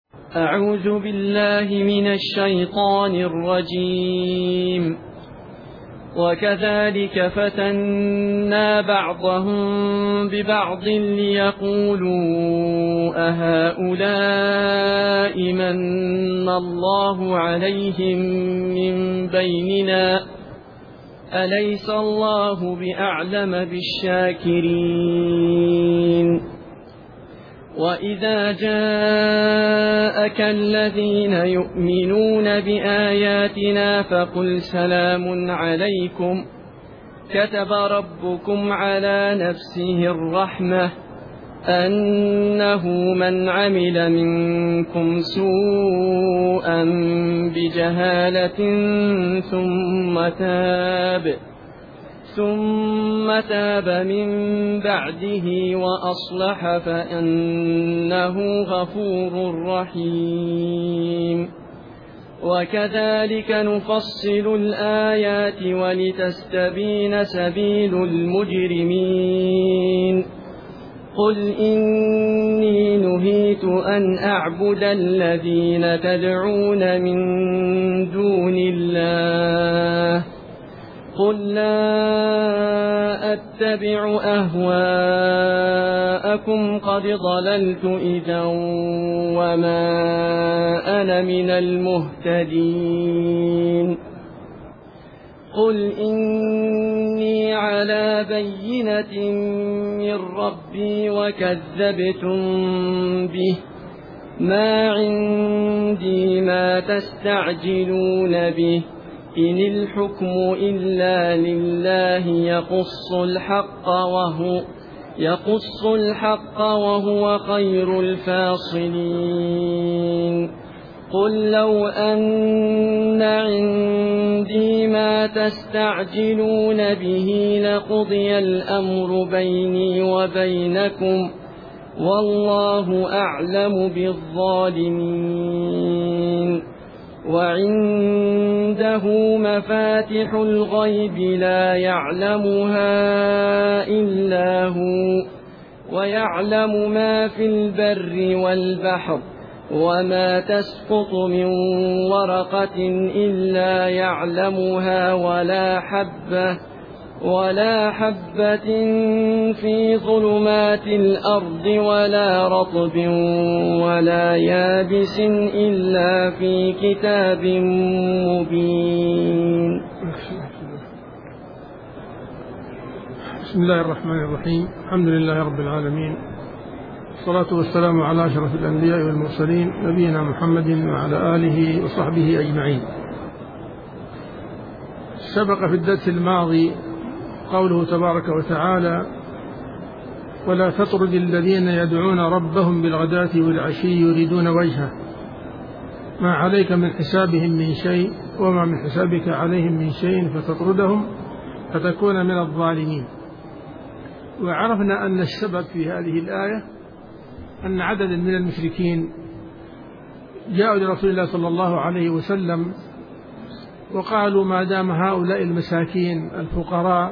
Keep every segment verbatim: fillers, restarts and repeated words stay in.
أعوذ بالله من الشيطان الرجيم. وكذلك فتنا بعضهم ببعض ليقولوا أهؤلاء من الله عليهم من بيننا أليس الله بأعلم بالشاكرين. وإذا جاءك الذين يؤمنون بآياتنا فقل سلام عليكم كتب ربكم على نفسه الرحمة أنه من عمل منكم سوءا بجهالة ثم تاب ثم تاب من بعده وأصلح فإنه غفور رحيم. وكذلك نفصل الآيات ولتستبين سبيل المجرمين. قل إني نهيت أن أعبد الذين تدعون من دون الله قل لا أتبع أهواءكم قد ضللت إذا وما أنا من المهتدين. قل إني على بينة من ربي وكذبتم به ما عندي ما تستعجلون به إن الحكم إلا لله يقص الحق وهو يقص الحق وهو خير الفاصلين. قل لو أن عندي ما تستعجلون به لقضي الأمر بيني وبينكم والله أعلم بالظالمين. وعنده مفاتح الغيب لا يعلمها إلا هو ويعلم ما في البر والبحر وما تسقط من ورقة إلا يعلمها ولا حبة ولا حبة في ظلمات الأرض ولا رطب ولا يابس إلا في كتاب مبين. بسم الله الرحمن الرحيم. الحمد لله رب العالمين، الصلاة والسلام على أشرف الأنبياء والمرسلين نبينا محمد وعلى آله وصحبه أجمعين. سبق في الدرس الماضي قوله تبارك وتعالى: ولا تطرد الذين يدعون ربهم بالغداة والعشي يريدون وجهه ما عليك من حسابهم من شيء وما من حسابك عليهم من شيء فتطردهم فتكون من الظالمين. وعرفنا أن السبب في هذه الآية أن عددا من المشركين جاءوا لرسول الله صلى الله عليه وسلم وقالوا: ما دام هؤلاء المساكين الفقراء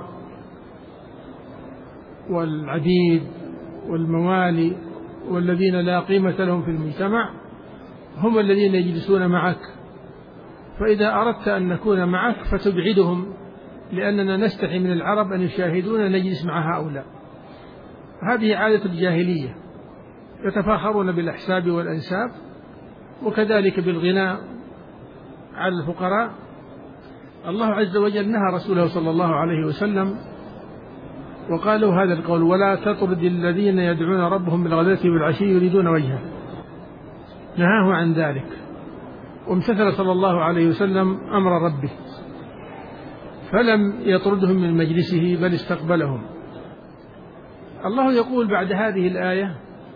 والعبيد والموالي والذين لا قيمة لهم في المجتمع هم الذين يجلسون معك، فإذا أردت أن نكون معك فتبعدهم، لأننا نستحي من العرب أن يشاهدون نجلس مع هؤلاء. هذه عادة الجاهلية، يتفاخرون بالأحساب والأنساب وكذلك بالغناء على الفقراء. الله عز وجل نهى رسوله صلى الله عليه وسلم وقالوا هذا القول: ولا تطرد الذين يدعون ربهم بالغداة والعشي يريدون وجهه، نهاه عن ذلك، وامتثل صلى الله عليه وسلم أمر ربه فلم يطردهم من مجلسه بل استقبلهم. الله يقول بعد هذه الآية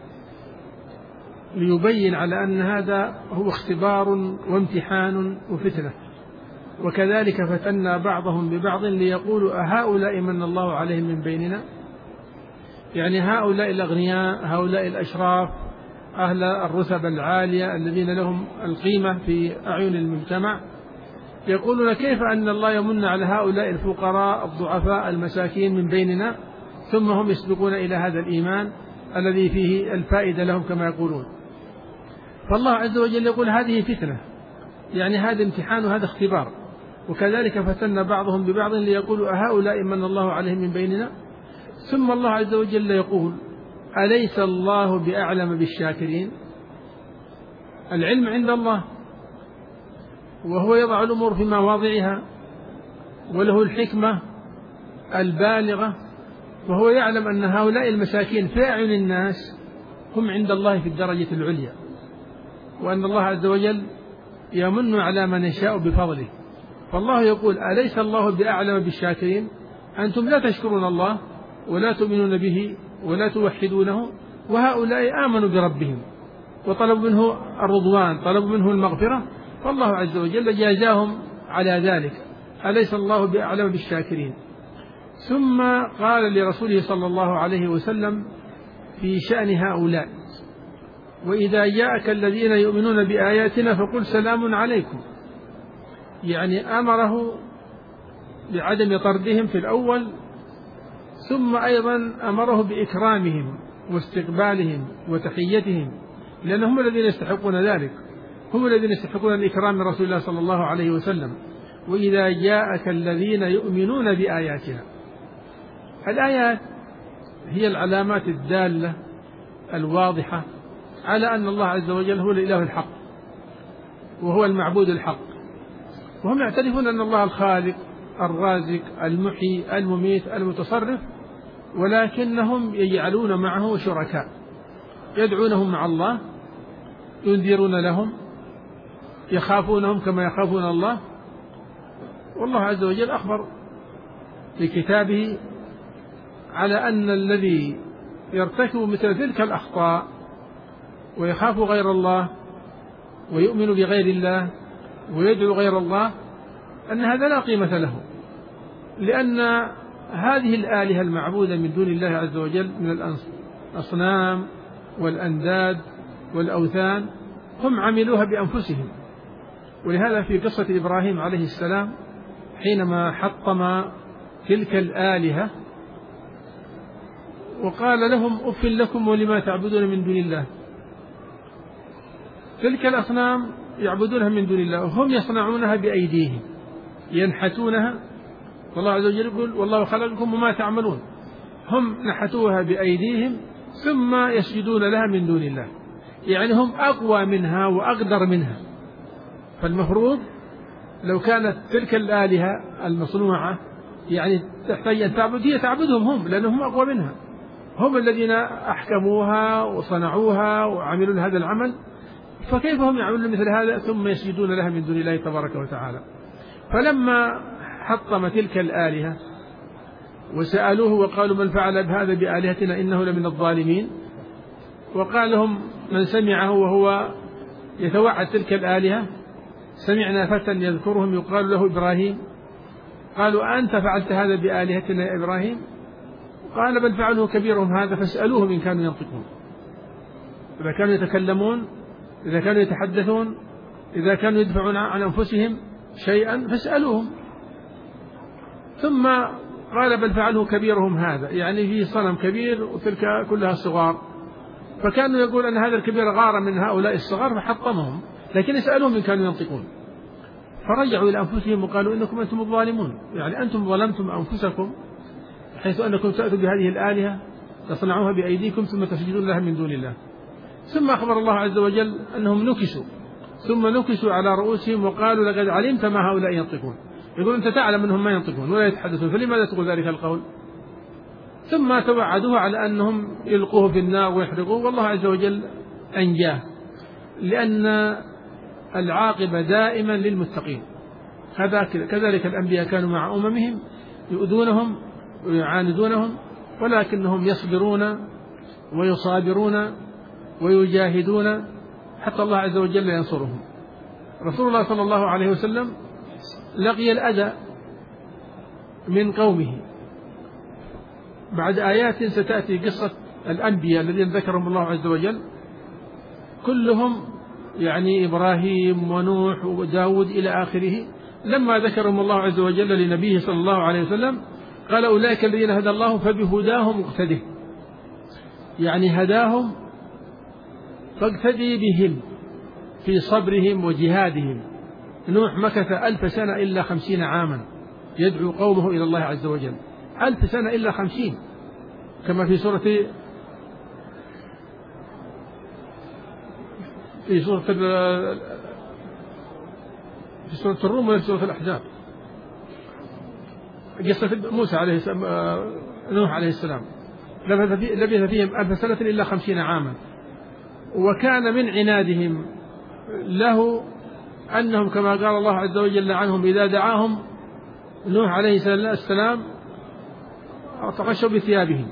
ليبين على أن هذا هو اختبار وامتحان وفتنة: وكذلك فتنا بعضهم ببعض ليقولوا أهؤلاء من الله عليهم من بيننا، يعني هؤلاء الأغنياء، هؤلاء الأشراف، أهل الرتب العالية الذين لهم القيمة في أعين المجتمع، يقولون: كيف أن الله يمن على هؤلاء الفقراء الضعفاء المساكين من بيننا ثم هم يسبقون إلى هذا الإيمان الذي فيه الفائدة لهم كما يقولون. فالله عز وجل يقول هذه فتنة، يعني هذا امتحان وهذا اختبار. وكذلك فتن بعضهم ببعض ليقولوا أهؤلاء من الله عليهم من بيننا. ثم الله عز وجل يقول أليس الله بأعلم بالشاكرين؟ العلم عند الله، وهو يضع الأمور في مواضعها، وله الحكمة البالغة، وهو يعلم أن هؤلاء المساكين في أعين الناس هم عند الله في الدرجة العليا، وأن الله عز وجل يمن على من يشاء بفضله. فالله يقول أليس الله بأعلم بالشاكرين؟ أنتم لا تشكرون الله ولا تؤمنون به ولا توحدونه، وهؤلاء آمنوا بربهم وطلبوا منه الرضوان، طلبوا منه المغفرة، فالله عز وجل جازاهم على ذلك. أليس الله بأعلم بالشاكرين؟ ثم قال لرسوله صلى الله عليه وسلم في شأن هؤلاء وإذا جاءك الذين يؤمنون بآياتنا فقل سلام عليكم، يعني أمره بعدم طردهم في الأول، ثم أيضا أمره بإكرامهم واستقبالهم وتحيتهم، لأنهم الذين يستحقون ذلك، هم الذين يستحقون الإكرام من رسول الله صلى الله عليه وسلم. وإذا جاءك الذين يؤمنون بآياتنا، الآيات هي العلامات الدالة الواضحة على أن الله عز وجل هو الإله الحق وهو المعبود الحق، وهم يعترفون أن الله الخالق الرازق المحيي المميت المتصرف، ولكنهم يجعلون معه شركاء يدعونهم مع الله، ينذرون لهم، يخافونهم كما يخافون الله. والله عز وجل أخبر في كتابه على أن الذي يرتكب مثل تلك الأخطاء ويخاف غير الله ويؤمن بغير الله ويدعو غير الله أن هذا لا قيمة له، لأن هذه الآلهة المعبودة من دون الله عز وجل من الأصنام والأنداد والأوثان هم عملوها بأنفسهم. ولهذا في قصة إبراهيم عليه السلام حينما حطم تلك الآلهة وقال لهم أف لكم ولما تعبدون من دون الله، تلك الأصنام يعبدونها من دون الله وهم يصنعونها بأيديهم ينحتونها، والله عز وجل يقول والله خلقكم وما تعملون، هم نحتوها بأيديهم ثم يسجدون لها من دون الله، يعني هم أقوى منها وأقدر منها. فالمفروض لو كانت تلك الآلهة المصنوعة يعني تحتاج أن تعبد، هي تعبدهم هم لأنهم أقوى منها، هم الذين أحكموها وصنعوها وعملوا هذا العمل، فكيف هم يعملون مثل هذا ثم يسجدون لها من دون الله تبارك وتعالى؟ فلما حطم تلك الآلهة وسألوه وقالوا من فعل بهذا بآلهتنا إنه لمن الظالمين، وقال لهم من سمعه وهو يتوعد تلك الآلهة سمعنا فتى يذكرهم يقال له إبراهيم، قالوا أنت فعلت هذا بآلهتنا يا إبراهيم؟ قال بل فعله كبيرهم هذا فاسألوهم إن كانوا ينطقون، إذا كانوا يتكلمون، إذا كانوا يتحدثون، إذا كانوا يدفعون عن أنفسهم شيئا فاسألوهم. ثم قال بل فعله كبيرهم هذا، يعني فيه صنم كبير وتلك كلها صغار، فكانوا يقول أن هذا الكبير غار من هؤلاء الصغار فحطمهم، لكن اسألوهم إن كانوا ينطقون. فرجعوا إلى أنفسهم وقالوا إنكم أنتم الظالمون، يعني أنتم ظلمتم أنفسكم حيث أنكم تأتوا بهذه الآلهة تصنعوها بأيديكم ثم تسجدون لها من دون الله. ثم أخبر الله عز وجل أنهم نكسوا، ثم نكسوا على رؤوسهم وقالوا لقد علمت ما هؤلاء ينطقون، يقول أنت تعلم أنهم ما ينطقون ولا يتحدثون فلماذا تقول ذلك القول؟ ثم توعدوه على أنهم يلقوه في النار ويحرقوه، والله عز وجل أنجاه، لأن العاقبة دائما للمتقين. كذلك الأنبياء كانوا مع أممهم يؤذونهم ويعاندونهم ولكنهم يصبرون ويصابرون ويجاهدون حتى الله عز وجل ينصرهم. رسول الله صلى الله عليه وسلم لقي الأذى من قومه بعد آيات ستأتي قصة الأنبياء الذين ذكرهم الله عز وجل كلهم، يعني إبراهيم ونوح وداود إلى آخره، لما ذكرهم الله عز وجل لنبيه صلى الله عليه وسلم قال أولئك الذين هدى الله فبهداهم اقتده، يعني هداهم فاقتدي بهم في صبرهم وجهادهم. نوح مكث ألف سنة إلا خمسين عاما يدعو قومه إلى الله عز وجل، ألف سنة إلا خمسين، كما في سورة في سورة في سورة الروم وفي سورة الأحزاب، قصة موسى عليه السلام، نوح عليه السلام لبث فيهم ألف سنة إلا خمسين عاما. وكان من عنادهم له أنهم كما قال الله عز وجل عنهم إذا دعاهم نوح عليه السلام تغشوا بثيابهم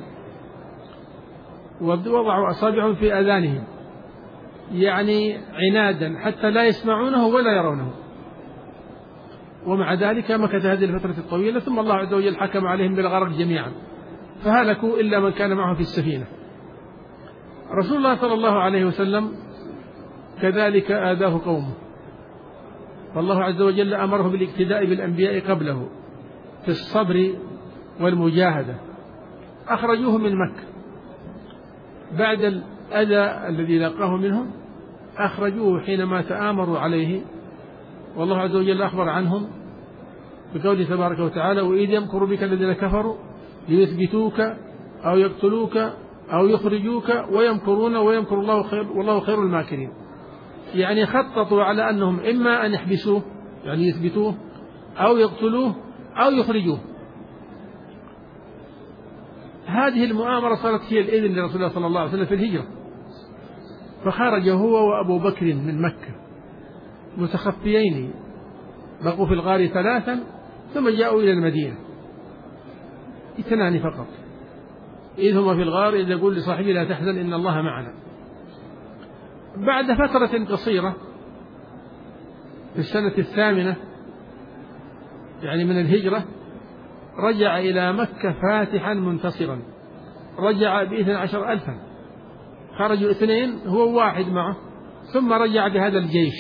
ووضعوا أصابعهم في آذانهم، يعني عنادا حتى لا يسمعونه ولا يرونه. ومع ذلك مكث هذه الفترة الطويلة، ثم الله عز وجل حكم عليهم بالغرق جميعا، فهلكوا إلا من كان معه في السفينة. رسول الله صلى الله عليه وسلم كذلك آذاه قومه، فالله عز وجل أمره بالاقتداء بالأنبياء قبله في الصبر والمجاهدة. أخرجوه من مكة بعد الأذى الذي لقاه منهم، أخرجوه حينما تآمروا عليه، والله عز وجل أخبر عنهم بقوله تبارك وتعالى وإذ يمكر بك الذين كفروا ليثبتوك أو يقتلوك أو يخرجوك ويمكرون ويمكر الله خير والله خير الماكرين. يعني خططوا على أنهم إما أن يحبسوه يعني يثبتوه أو يقتلوه أو يخرجوه. هذه المؤامرة صارت هي الإذن لرسول الله صلى الله عليه وسلم في الهجرة، فخرج هو وأبو بكر من مكة متخفيين، بقوا في الغار ثلاثا ثم جاءوا إلى المدينة اثنان فقط، إذ هما في الغار إذ يقول لصاحبه لا تحزن إن الله معنا. بعد فترة قصيرة في السنة الثامنة يعني من الهجرة رجع إلى مكة فاتحا منتصرا، رجع باثنى عشر ألفا، خرجوا اثنين هو واحد معه، ثم رجع بهذا الجيش.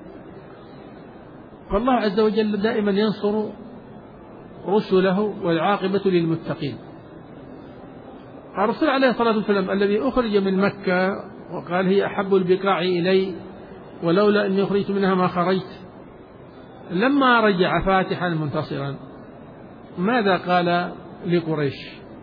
فالله عز وجل دائما ينصر رسله والعاقبة للمتقين. الرسول عليه الصلاة والسلام الذي أخرج من مكة وقال هي أحب البقاع إلي ولولا أني أخرجت منها ما خرجت، لما رجع فاتحا منتصرا ماذا قال لقريش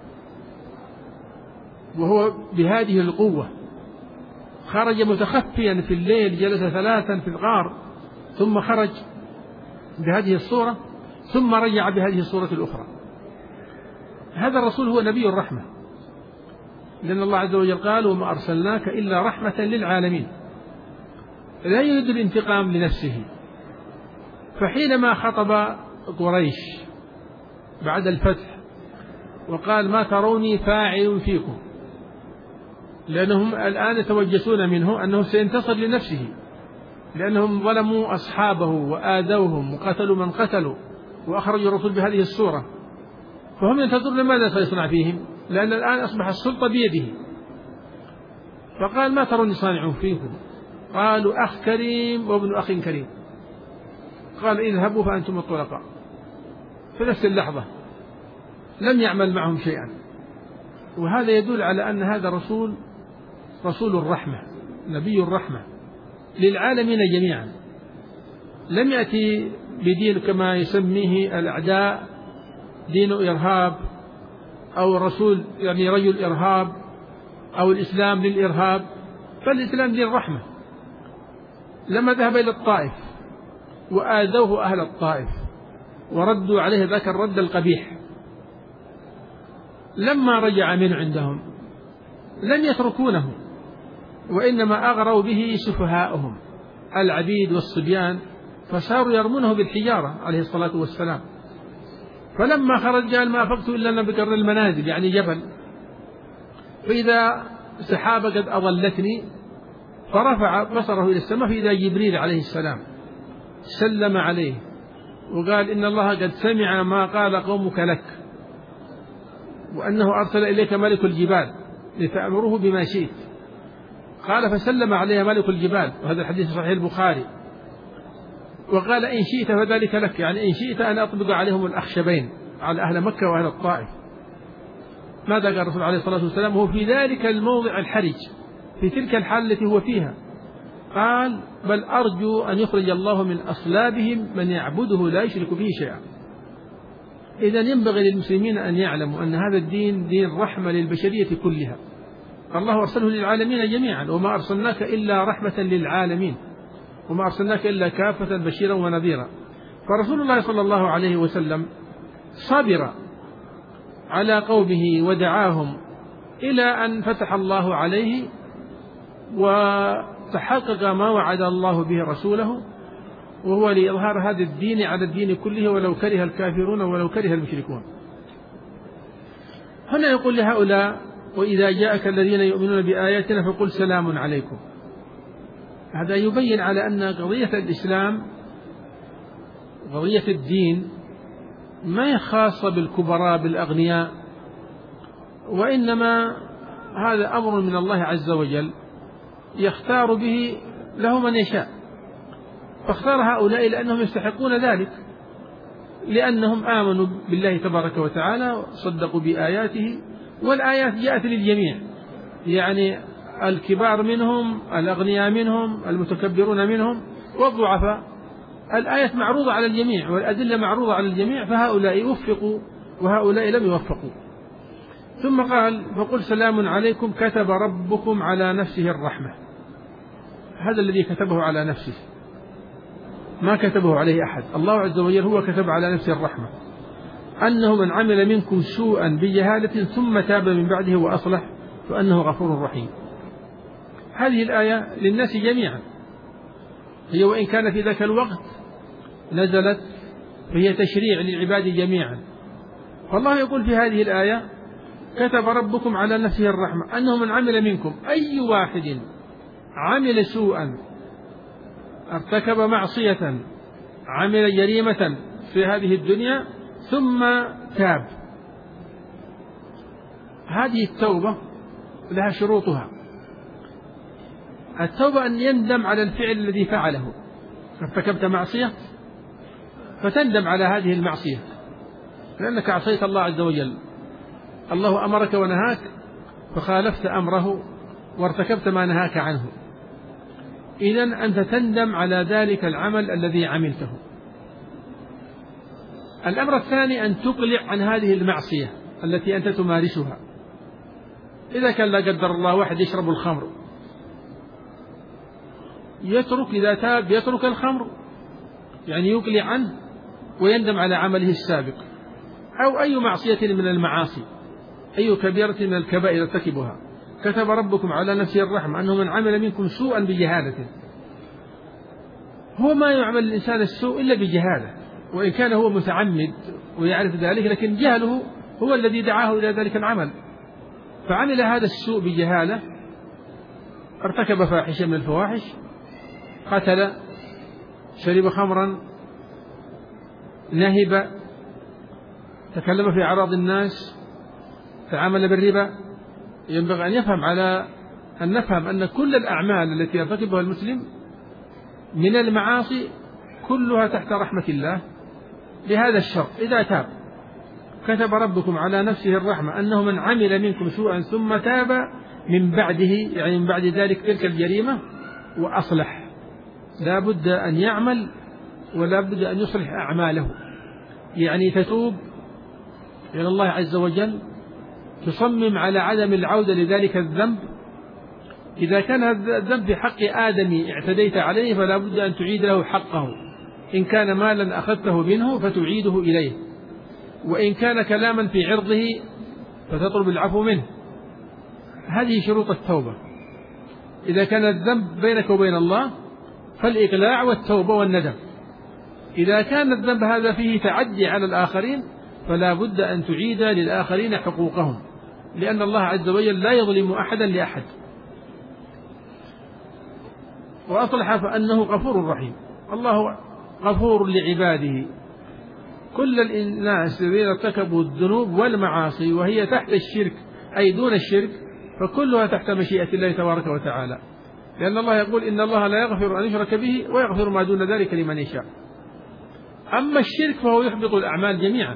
وهو بهذه القوة؟ خرج متخفيا في الليل، جلس ثلاثا في الغار، ثم خرج بهذه الصورة، ثم رجع بهذه الصورة الأخرى. هذا الرسول هو نبي الرحمة، لأن الله عز وجل قال وما أرسلناك إلا رحمة للعالمين، لا يريد الانتقام لنفسه. فحينما خطب قريش بعد الفتح وقال ما تروني فاعل فيكم، لأنهم الآن يتوجسون منه أنه سينتصر لنفسه، لأنهم ظلموا أصحابه وآذوهم وقتلوا من قتلوا وأخرجوا الرسول بهذه الصورة، فهم ينتظرون ماذا سيصنع فيهم، لأن الآن أصبح السلطة بيده. فقال ما تروني صانع فيكم؟ قالوا أخ كريم وابن أخ كريم. قال اذهبوا فأنتم الطلقاء. في نفس اللحظة لم يعمل معهم شيئا. وهذا يدل على أن هذا رسول رسول الرحمة، نبي الرحمة للعالمين جميعا، لم يأتي بدين كما يسميه الأعداء دين إرهاب أو رسول يعني رجل إرهاب أو الإسلام للإرهاب، فالإسلام دين رحمة. لما ذهب إلى الطائف وآذوه أهل الطائف وردوا عليه ذاك الرد القبيح، لما رجع من عندهم لم يتركونه، وإنما أغروا به سفهاءهم العبيد والصبيان، فصاروا يرمونه بالحجارة عليه الصلاة والسلام. فلما خرج قال ما أفقت إلا أن بقرن المنازل يعني جبل، فإذا سحابة قد أضلتني، فرفع بصره إلى السماء فإذا جبريل عليه السلام سلم عليه وقال إن الله قد سمع ما قال قومك لك وأنه أرسل إليك ملك الجبال لتأمره بما شئت. قال فسلم عليه ملك الجبال، وهذا الحديث صحيح البخاري، وقال إن شئت فذلك لك، يعني إن شئت أن أطبق عليهم الأخشبين على أهل مكة وأهل الطائف. ماذا قال الرسول عليه الصلاة والسلام؟ هو في ذلك الموضع الحرج، في تلك الحال التي هو فيها، قال بل أرجو أن يخرج الله من أصلابهم من يعبده لا يشرك به شيئا. إذن ينبغي للمسلمين أن يعلموا أن هذا الدين دين رحمة للبشرية كلها، الله أرسله للعالمين جميعا، وما أرسلناك إلا رحمة للعالمين، وما أرسلناك إلا كافة بشيرا ونذيرا. فرسول الله صلى الله عليه وسلم صبر على قومه ودعاهم إلى أن فتح الله عليه وتحقق ما وعد الله به رسوله، وهو لإظهار هذا الدين على الدين كله ولو كره الكافرون ولو كره المشركون. هنا يقول لهؤلاء وإذا جاءك الذين يؤمنون بآياتنا فقل سلام عليكم. هذا يبين على أن قضية الإسلام قضية الدين ما هي خاصة بالكبراء بالأغنياء، وإنما هذا أمر من الله عز وجل يختار به له من يشاء، فاختار هؤلاء لأنهم يستحقون ذلك، لأنهم آمنوا بالله تبارك وتعالى وصدقوا بآياته، والآيات جاءت للجميع، يعني الكبار منهم، الأغنياء منهم، المتكبرون منهم، والضعفاء. الآيات معروضة على الجميع والأدلة معروضة على الجميع، فهؤلاء وفقوا وهؤلاء لم يوفقوا. ثم قال فقل سلام عليكم كتب ربكم على نفسه الرحمة. هذا الذي كتبه على نفسه، ما كتبه عليه أحد، الله عز وجل هو كتب على نفسه الرحمة، أنه من عمل منكم سوءا بجهالة ثم تاب من بعده وأصلح فأنه غفور رحيم. هذه الآية للناس جميعا، هي وإن كان في ذاك الوقت نزلت فهي تشريع للعباد جميعا. فالله يقول في هذه الآية كتب ربكم على نفسه الرحمة أنه من عمل منكم، أي واحد عمل سوءا، ارتكب معصية، عمل جريمة في هذه الدنيا ثم تاب. هذه التوبة لها شروطها. التوبة أن يندم على الفعل الذي فعله، ارتكبت معصية فتندم على هذه المعصية لأنك عصيت الله عز وجل، الله أمرك ونهاك فخالفت أمره وارتكبت ما نهاك عنه، إذن أنت تندم على ذلك العمل الذي عملته. الأمر الثاني أن تقلع عن هذه المعصية التي أنت تمارسها. إذا كان لا قدر الله واحد يشرب الخمر، يترك إذا تاب يترك الخمر، يعني يقلع عنه ويندم على عمله السابق، أو أي معصية من المعاصي، أي كبيرة من الكبائر ارتكبها. كتب ربكم على نفسه الرحمة أنه من عمل منكم سوءا بجهالة. هو ما يعمل الإنسان السوء إلا بجهالة، وإن كان هو متعمد ويعرف ذلك، لكن جهله هو الذي دعاه إلى ذلك العمل. فعمل هذا السوء بجهالة، ارتكب فاحشة من الفواحش، قتل، شرب خمرا، نهب، تكلم في أعراض الناس، تعامل بالربا. ينبغي أن يفهم على أن نفهم أن كل الأعمال التي يرتكبها المسلم من المعاصي كلها تحت رحمة الله بهذا الشرط: إذا تاب. كتب ربكم على نفسه الرحمة أنه من عمل منكم سوءا ثم تاب من بعده، يعني من بعد ذلك تلك الجريمة، وأصلح. لا بد أن يعمل ولا بد أن يصلح أعماله، يعني تتوب إلى الله عز وجل، تصمم على عدم العودة لذلك الذنب. إذا كان الذنب في حق آدم اعتديت عليه فلا بد أن تعيد له حقه، إن كان مالا أخذته منه فتعيده إليه، وإن كان كلاما في عرضه فتطلب العفو منه. هذه شروط التوبة. إذا كان الذنب بينك وبين الله فالإقلاع والتوبة والندم. إذا كان الذنب هذا فيه تعدي على الآخرين فلا بد أن تعيد للآخرين حقوقهم، لأن الله عز وجل لا يظلم أحدا لأحد. وأصلح فأنه غفور رحيم. الله غفور لعباده. كل الناس الذين ارتكبوا الذنوب والمعاصي وهي تحت الشرك أي دون الشرك فكلها تحت مشيئة الله تبارك وتعالى، لأن الله يقول إن الله لا يغفر أن يشرك به ويغفر ما دون ذلك لمن يشاء. أما الشرك فهو يحبط الأعمال جميعا،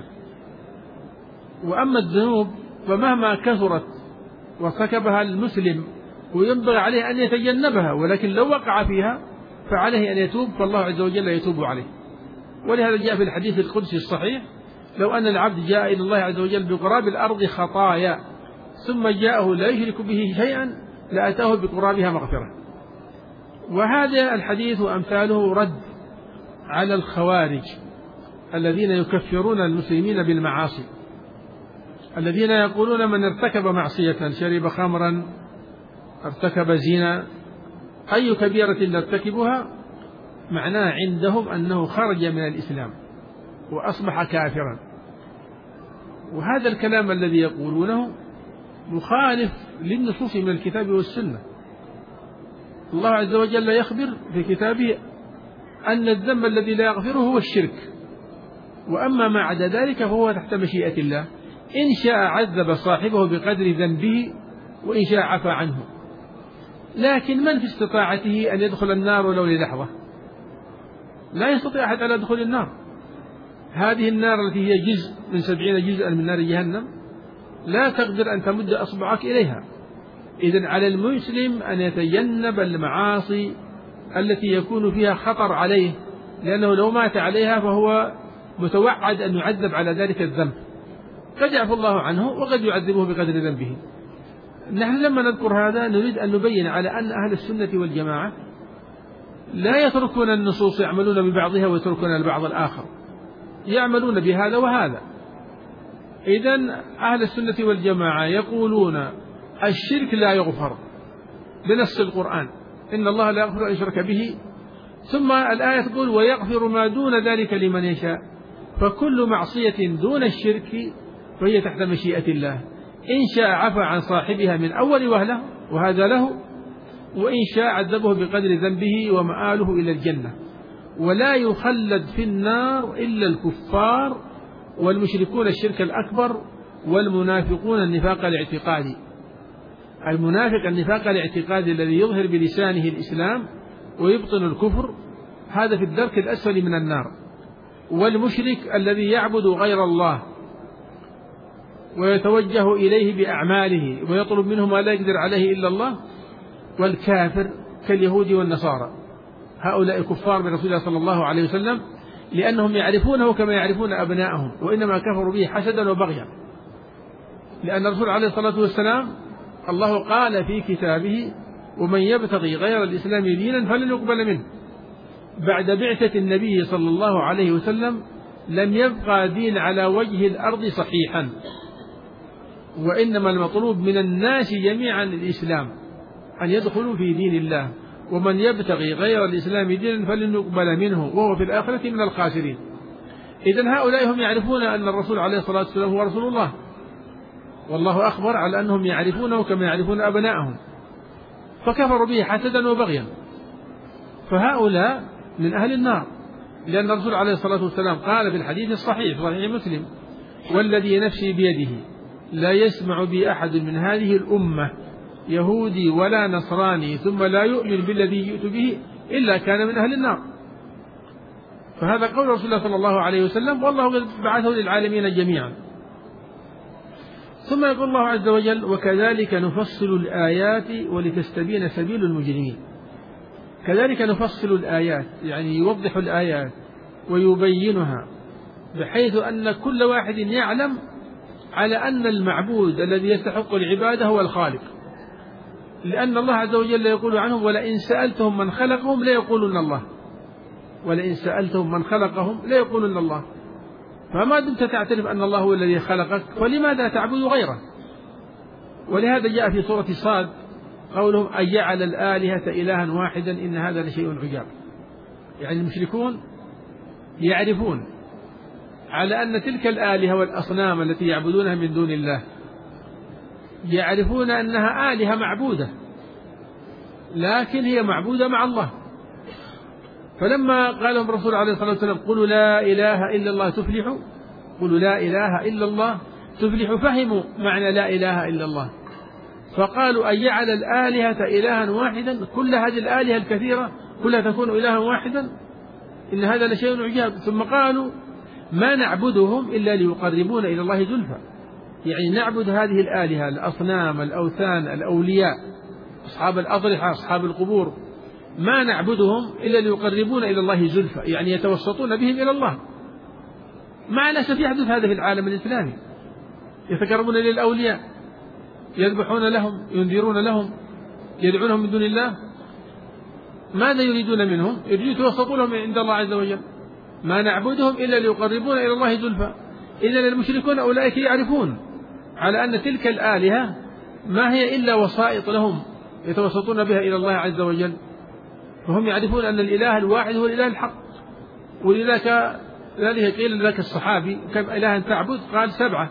وأما الذنوب فمهما كثرت وارتكبها المسلم وينبغي عليه أن يتجنبها، ولكن لو وقع فيها فعليه أن يتوب، فالله عز وجل يتوب عليه. ولهذا جاء في الحديث القدسي الصحيح: لو أن العبد جاء إلى الله عز وجل بقراب الأرض خطايا ثم جاءه لا يشرك به شيئا لأتاه بقرابها مغفرة. وهذا الحديث وأمثاله رد على الخوارج الذين يكفرون المسلمين بالمعاصي، الذين يقولون من ارتكب معصية، شرب خمرا، ارتكب زنا، أي كبيرة نرتكبها، معناه عندهم أنه خرج من الإسلام وأصبح كافرا. وهذا الكلام الذي يقولونه مخالف للنصوص من الكتاب والسنة. الله عز وجل يخبر في كتابه أن الذنب الذي لا يغفره هو الشرك، وأما ما عدا ذلك فهو تحت مشيئة الله، إن شاء عذب صاحبه بقدر ذنبه وإن شاء عفى عنه. لكن من في استطاعته أن يدخل النار ولو للحظة؟ لا يستطيع أحد على دخول النار. هذه النار التي هي جزء من سبعين جزءا من نار جهنم لا تقدر أن تمد أصبعك إليها. إذن على المسلم أن يتجنب المعاصي التي يكون فيها خطر عليه، لأنه لو مات عليها فهو متوعد أن يعذب على ذلك الذنب، قد يعفو الله عنه وقد يعذبه بقدر ذنبه. نحن لما نذكر هذا نريد أن نبين على أن أهل السنة والجماعة لا يتركون النصوص يعملون ببعضها ويتركون البعض الآخر، يعملون بهذا وهذا. إذن أهل السنة والجماعة يقولون الشرك لا يغفر بنص القرآن، إن الله لا يغفر أن يشرك به، ثم الآية تقول ويغفر ما دون ذلك لمن يشاء. فكل معصية دون الشرك فهي تحت مشيئة الله، إن شاء عفى عن صاحبها من أول وهلة وهذا له، وإن شاء عذبه بقدر ذنبه ومآله إلى الجنة. ولا يخلد في النار إلا الكفار والمشركون الشرك الأكبر والمنافقون النفاق الاعتقادي. المنافق النفاق الاعتقادي الذي يظهر بلسانه الإسلام ويبطن الكفر، هذا في الدرك الأسفل من النار. والمشرك الذي يعبد غير الله ويتوجه إليه بأعماله ويطلب منه ما لا يقدر عليه إلا الله. والكافر كاليهود والنصارى، هؤلاء كفار برسول الله صلى الله عليه وسلم لأنهم يعرفونه كما يعرفون أبناءهم، وإنما كفروا به حسدا وبغيا. لأن الرسول عليه الصلاة والسلام الله قال في كتابه ومن يبتغي غير الإسلام دينا فلن يقبل منه. بعد بعثة النبي صلى الله عليه وسلم لم يبقى دين على وجه الأرض صحيحا، وإنما المطلوب من الناس جميعا الإسلام، أن يدخلوا في دين الله. ومن يبتغي غير الإسلام دينا فلن يقبل منه وهو في الآخرة من الخاسرين. إذن هؤلاء هم يعرفون أن الرسول عليه الصلاة والسلام هو رسول الله، والله أخبر على أنهم يعرفونه كما يعرفون أبناءهم، فكفروا به حسدا وبغيا. فهؤلاء من أهل النار، لأن الرسول عليه الصلاة والسلام قال في الحديث الصحيح صحيح مسلم والذي نفسي بيده لا يسمع بي أحد من هذه الأمة يهودي ولا نصراني ثم لا يؤمن بالذي جئت به إلا كان من أهل النار. فهذا قول رسول الله صلى الله عليه وسلم، والله قد بعثه للعالمين جميعا. ثم يقول الله عز وجل وكذلك نفصل الآيات ولتستبين سبيل المجرمين. كذلك نفصل الآيات يعني يوضح الآيات ويبينها بحيث أن كل واحد يعلم على أن المعبود الذي يستحق العبادة هو الخالق، لأن الله عز وجل يقول عنهم ولئن سألتهم من خلقهم لا يقولون الله، ولئن سألتهم من خلقهم لا يقولون الله. فما دمت تعترف أن الله هو الذي خلقك فلماذا تعبد غيره؟ ولهذا جاء في سورة صاد قولهم أجعل الآلهة إلها واحدا إن هذا لشيء عجاب. يعني المشركون يعرفون على أن تلك الآلهة والأصنام التي يعبدونها من دون الله يعرفون أنها آلهة معبودة، لكن هي معبودة مع الله. فلما قال لهم الرسول عليه الصلاة والسلام قولوا لا إله إلا الله تفلحوا، قولوا لا إله إلا الله تفلحوا، فهموا معنى لا إله إلا الله، فقالوا أجعل الآلهة إلها واحدا، كل هذه الآلهة الكثيرة كلها تكون إلها واحدا، إن هذا لشيء عجاب. ثم قالوا ما نعبدهم إلا ليقربون إلى الله زلفى، يعني نعبد هذه الآلهة الأصنام الأوثان الأولياء أصحاب الأضرحة أصحاب القبور ما نعبدهم إلا ليقربون إلى الله زلفى، يعني يتوسطون بهم إلى الله. مع الأسف يحدث هذا في العالم الإسلامي، يتقربون إلى الأولياء، يذبحون لهم، ينذرون لهم، يدعونهم من دون الله. ماذا يريدون منهم؟ يريدون يتوسطوا لهم عند الله عز وجل. ما نعبدهم إلا ليقربون إلى الله زلفى. إذن المشركون أولئك يعرفون على أن تلك الآلهة ما هي إلا وسائط لهم يتوسطون بها إلى الله عز وجل، فهم يعرفون أن الإله الواحد هو الإله الحق. ولذلك ذلك قيل لك الصحابي كم إلها تعبد؟ قال سبعة.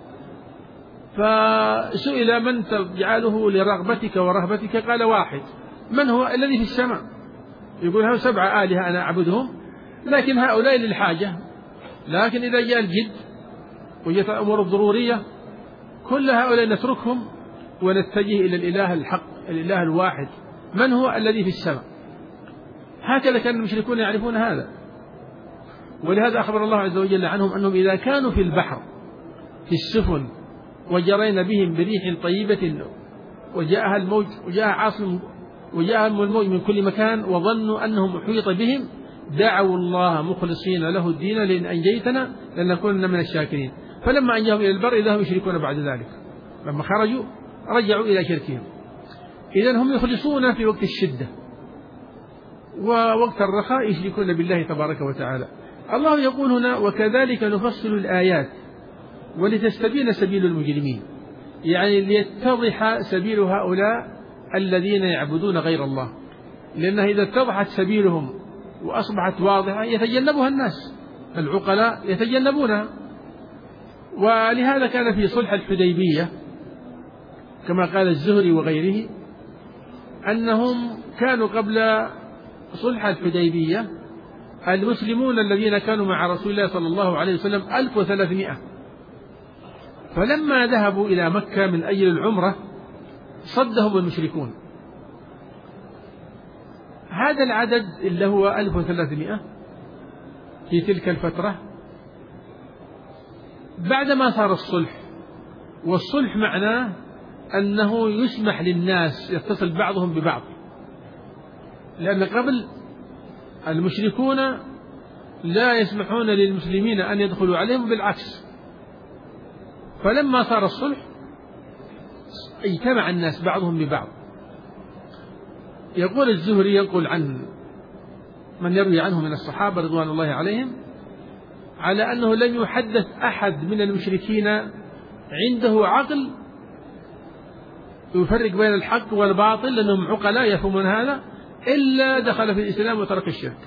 فسئل من تجعله لرغبتك ورهبتك؟ قال واحد. من هو؟ الذي في السماء. يقول هؤلاء سبعة آلهة أنا أعبدهم، لكن هؤلاء للحاجة، لكن إذا جاء الجد وجاءت الأمور الضرورية كل هؤلاء نتركهم ونتجه إلى الإله الحق الإله الواحد. من هو؟ الذي في السماء. هكذا كان المشركون يعرفون هذا. ولهذا أخبر الله عز وجل عنهم أنهم إذا كانوا في البحر في السفن وجرين بهم بريح طيبة وجاءها الموج وجاءها عاصف وجاءهم الموج من كل مكان وظنوا أنهم أحيط بهم دعوا الله مخلصين له الدين لئن أنجيتنا لنكونن من الشاكرين. فلما أنجاهم إلى البر إذا هم يشركون بعد ذلك، لما خرجوا رجعوا إلى شركهم. إذن هم يخلصون في وقت الشدة، ووقت الرخاء يشركون بالله تبارك وتعالى. الله يقول هنا وكذلك نفصل الآيات ولتستبين سبيل المجرمين، يعني ليتضح سبيل هؤلاء الذين يعبدون غير الله، لأنها إذا اتضحت سبيلهم وأصبحت واضحة يتجنبها الناس العقلاء يتجنبونها. ولهذا كان في صلح الحديبية كما قال الزهري وغيره أنهم كانوا قبل صلح الحديبية المسلمون الذين كانوا مع رسول الله صلى الله عليه وسلم ألف وثلاثمائة، فلما ذهبوا إلى مكة من أجل العمرة صدهم المشركون. هذا العدد اللي هو ألف وثلاثمائة في تلك الفترة بعدما صار الصلح، والصلح معناه أنه يسمح للناس يتصل بعضهم ببعض، لأن قبل المشركون لا يسمحون للمسلمين أن يدخلوا عليهم، بالعكس. فلما صار الصلح اجتمع الناس بعضهم ببعض. يقول الزهري ينقل عن من يروي عنه من الصحابة رضوان الله عليهم على أنه لم يحدث أحد من المشركين عنده عقل يفرق بين الحق والباطل، لأنهم عقلاء يفهمون هذا، إلا دخل في الإسلام وترك الشرك.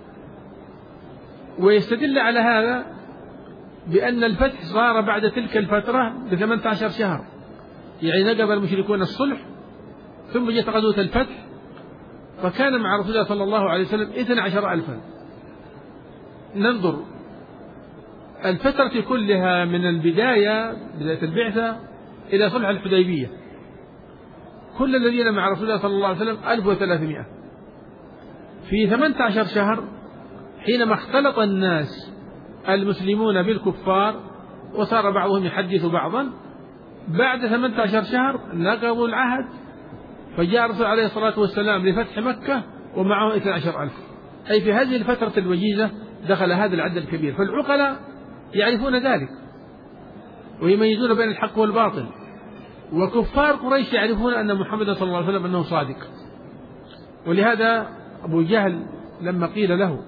ويستدل على هذا بأن الفتح صار بعد تلك الفترة بثمانية عشر شهر، يعني نقض المشركون الصلح ثم جاءت غزوة الفتح، فكان مع رسول الله صلى الله عليه وسلم اثنا عشر ألفا. ننظر الفترة كلها من البداية بداية البعثة إلى صلح الحديبية كل الذين مع رسول الله صلى الله عليه وسلم ألف وثلاثمائة. في ثمانية عشر شهر حينما اختلط الناس المسلمون بالكفار وصار بعضهم يحدث بعضا، بعد ثمانية عشر شهر نقضوا العهد، فجاء الرسول عليه الصلاة والسلام لفتح مكة ومعه اثنا عشر ألف. أي في هذه الفترة الوجيزة دخل هذا العدد الكبير. فالعقلاء يعرفون ذلك ويميزون بين الحق والباطل، وكفار قريش يعرفون أن محمد صلى الله عليه وسلم أنه صادق. ولهذا أبو جهل لما قيل له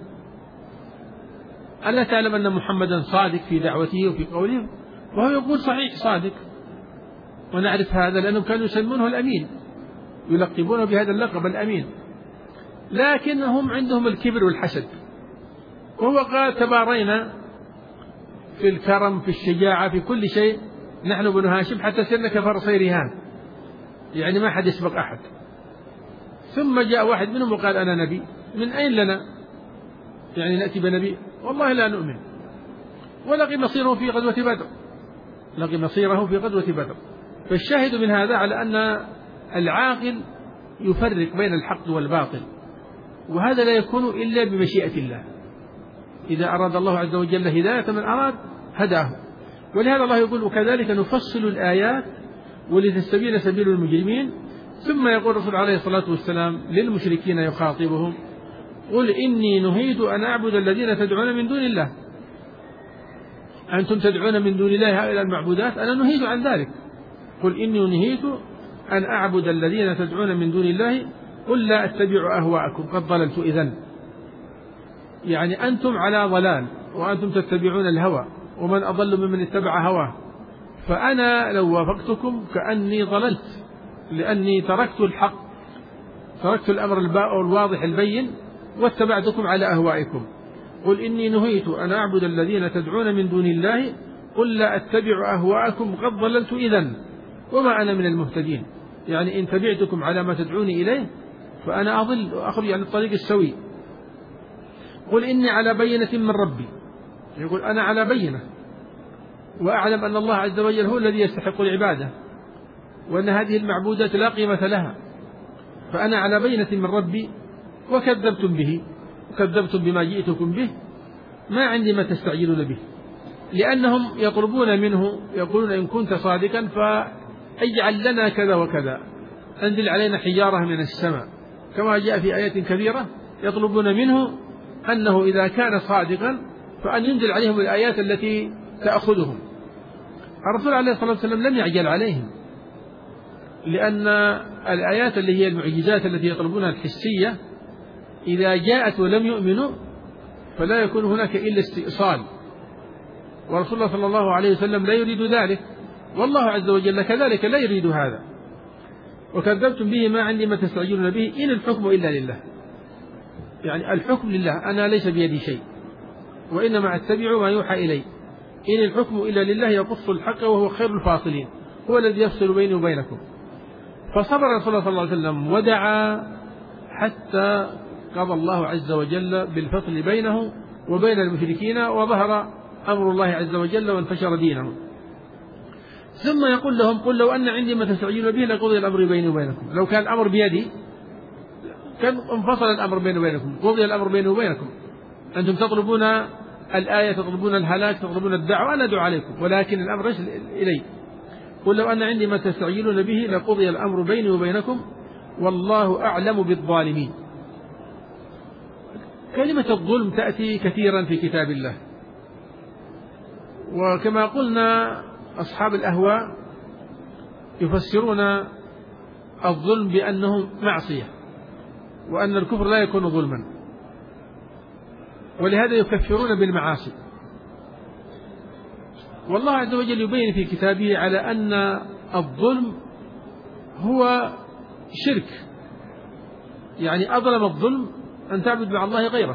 ألا تعلم أن محمدا صادق في دعوته وفي قوله، وهو يقول صحيح صادق ونعرف هذا، لأنهم كانوا يسمونه الأمين، يلقبونه بهذا اللقب الأمين، لكنهم عندهم الكبر والحسد. وهو قال تبارينا في الكرم في الشجاعة في كل شيء نحن بنو هاشم حتى سرنا كفرسي رهان، يعني ما حد يسبق أحد. ثم جاء واحد منهم وقال أنا نبي. من أين لنا يعني نأتي بنبي؟ والله لا نؤمن. ولقي مصيره في غزوة بدر، لقي مصيره في غزوة بدر. فالشاهد من هذا على أن العاقل يفرق بين الحق والباطل، وهذا لا يكون إلا بمشيئة الله. إذا أراد الله عز وجل هداية من أراد هداه. ولهذا الله يقول وكذلك نفصل الآيات ولتستبين سبيل المجرمين ثم يقول الرسول عليه الصلاة والسلام للمشركين يخاطبهم: قل إني نهيت أن أعبد الذين تدعون من دون الله. أنتم تدعون من دون الله هؤلاء المعبودات، أنا نهيت عن ذلك. قل إني نهيت أن أعبد الذين تدعون من دون الله قل لا أتبع أهواءكم قد ضللت إذن. يعني أنتم على ضلال وأنتم تتبعون الهوى، ومن أضل ممن اتبع هواه، فأنا لو وافقتكم كأني ضللت، لأني تركت الحق، تركت الأمر الواضح البين واتبعتكم على أهوائكم. قل إني نهيت أن أعبد الذين تدعون من دون الله قل لا أتبع أهواءكم قد ضللت إذن وما أنا من المهتدين. يعني إن تبعتكم على ما تدعوني إليه فأنا أضل وأخرج عن الطريق السوي. قل إني على بينة من ربي، يقول أنا على بينة وأعلم أن الله عز وجل هو الذي يستحق العبادة، وأن هذه المعبودات لا قيمة لها، فأنا على بينة من ربي وكذبتم به وكذبتم بما جئتكم به، ما عندي ما تستعجلون به. لأنهم يطلبون منه، يقولون إن كنت صادقا فاجعل لنا كذا وكذا، أنزل علينا حجارة من السماء، كما جاء في آيات كثيرة يطلبون منه أنه إذا كان صادقا فأن ينزل عليهم الآيات التي تأخذهم. الرسول عليه الصلاة والسلام لم يعجل عليهم، لأن الآيات اللي هي المعجزات التي يطلبونها الحسية إذا جاءت ولم يؤمنوا فلا يكون هناك إلا استئصال، ورسول الله صلى الله عليه وسلم لا يريد ذلك، والله عز وجل كذلك لا يريد هذا. وكذبتم به ما عندي ما تستعجلون به إن الحكم إلا لله. يعني الحكم لله، أنا ليس بيدي شيء، وإنما أتبع ما يوحى إلي، إن الحكم إلا لله يقص الحق وهو خير الفاصلين، هو الذي يفصل بيني وبينكم. فصبر رسول الله صلى الله عليه وسلم ودعا حتى قضى الله عز وجل بالفصل بينه وبين المشركين، وظهر أمر الله عز وجل وانتشر دينه. ثم يقول لهم: قل لو أن عندي ما تستعجلون به لقضي الأمر بيني وبينكم. لو كان الأمر بيدي كان انفصل الأمر بيني وبينكم، قضي الأمر بيني وبينكم. أنتم تطلبون الآية، تطلبون الهلاك، تطلبون الدعوة، أنا أدعو عليكم، ولكن الأمر ليس إلي. قل لو أن عندي ما تستعجلون به لقضي الأمر بيني وبينكم والله أعلم بالظالمين. كلمة الظلم تأتي كثيرا في كتاب الله، وكما قلنا أصحاب الأهواء يفسرون الظلم بأنه معصية، وأن الكفر لا يكون ظلما، ولهذا يكفرون بالمعاصي. والله عز وجل يبين في كتابه على أن الظلم هو شرك، يعني أظلم الظلم أن تعبد مع الله غيره.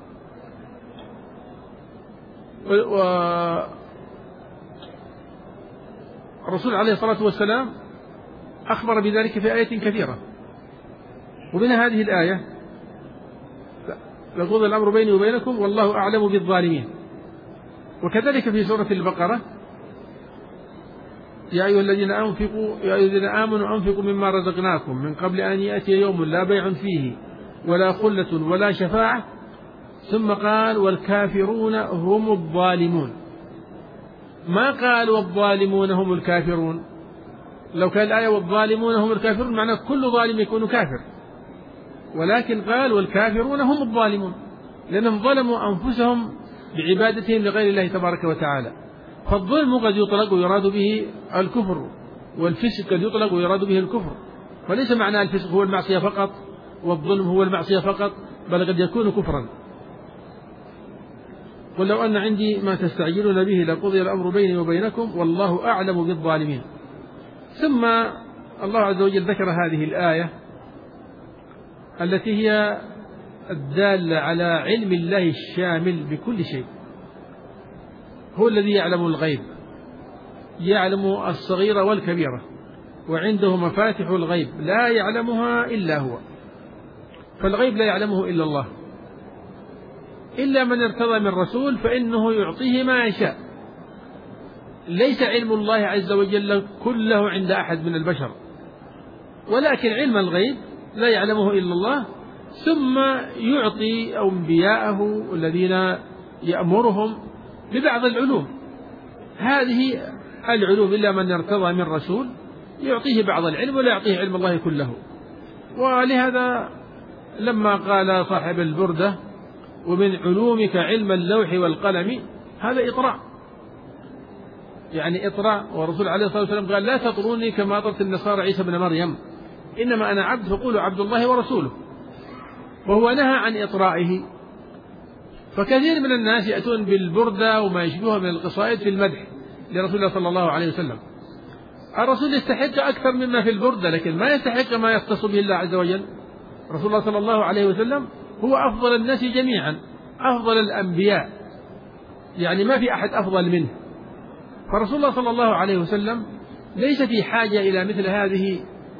والرسول عليه الصلاة والسلام أخبر بذلك في آيات كثيرة، ومن هذه الآية: لقضي الأمر بيني وبينكم والله أعلم بالظالمين. وكذلك في سورة البقرة: يا أيها الذين أنفقوا يا أيها الذين آمنوا أنفقوا مما رزقناكم من قبل أن يأتي يوم لا بيع فيه ولا خلة ولا شفاعة، ثم قال: والكافرون هم الظالمون. ما قال والظالمون هم الكافرون. لو كان الآية والظالمون هم الكافرون معناه كل ظالم يكون كافر، ولكن قال والكافرون هم الظالمون، لأنهم ظلموا أنفسهم بعبادتهم لغير الله تبارك وتعالى. فالظلم قد يطلق ويراد به الكفر، والفسق قد يطلق ويراد به الكفر، وليس معنى الفسق هو المعصية فقط والظلم هو المعصية فقط، بل قد يكون كفرا. قل لو أن عندي ما تستعجلون به لقضي الأمر بيني وبينكم والله أعلم بالظالمين. ثم الله عز وجل ذكر هذه الآية التي هي الدالة على علم الله الشامل بكل شيء. هو الذي يعلم الغيب، يعلم الصغيرة والكبيرة، وعنده مفاتح الغيب لا يعلمها إلا هو. فالغيب لا يعلمه إلا الله، إلا من ارتضى من رسول فإنه يعطيه ما يشاء. ليس علم الله عز وجل كله عند أحد من البشر، ولكن علم الغيب لا يعلمه إلا الله، ثم يعطي أنبياءه الذين يأمرهم ببعض العلوم. هذه العلوم إلا من ارتضى من رسول يعطيه بعض العلم ولا يعطيه علم الله كله. ولهذا لما قال صاحب البردة ومن علومك علم اللوح والقلم، هذا إطراء، يعني إطراء. والرسول عليه الصلاة والسلام قال لا تطروني كما أطرت النصارى عيسى بن مريم، إنما أنا عبد فقولوا عبد الله ورسوله. وهو نهى عن إطرائه. فكثير من الناس يأتون بالبردة وما يشبهها من القصائد في المدح لرسول الله صلى الله عليه وسلم. الرسول يستحق أكثر مما في البردة، لكن ما يستحق ما يختص به الله عز وجل. رسول الله صلى الله عليه وسلم هو أفضل الناس جميعا، أفضل الأنبياء، يعني ما في أحد أفضل منه. فرسول الله صلى الله عليه وسلم ليس في حاجة إلى مثل هذه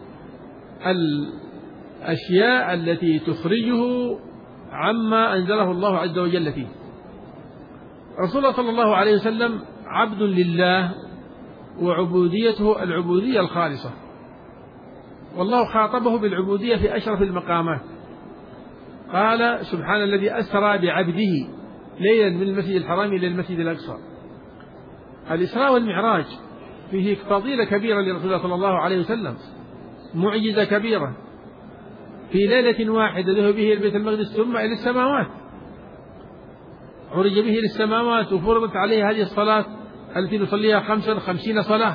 الأشياء التي تخرجه عما أنزله الله عز وجل فيه. رسول الله صلى الله عليه وسلم عبد لله، وعبوديته العبودية الخالصة، والله خاطبه بالعبودية في أشرف المقامات. قال سبحان الذي أسرى بعبده ليلا من المسجد الحرام إلى المسجد الأقصى. الإسراء والمعراج فيه فضيلة كبيرة لرسول الله صلى الله عليه وسلم، معجزة كبيرة. في ليلة واحدة ذهب به إلى بيت المقدس ثم إلى السماوات، عرج به إلى السماوات، وفرضت عليه هذه الصلاة التي نصليها خمسا خمسين صلاة،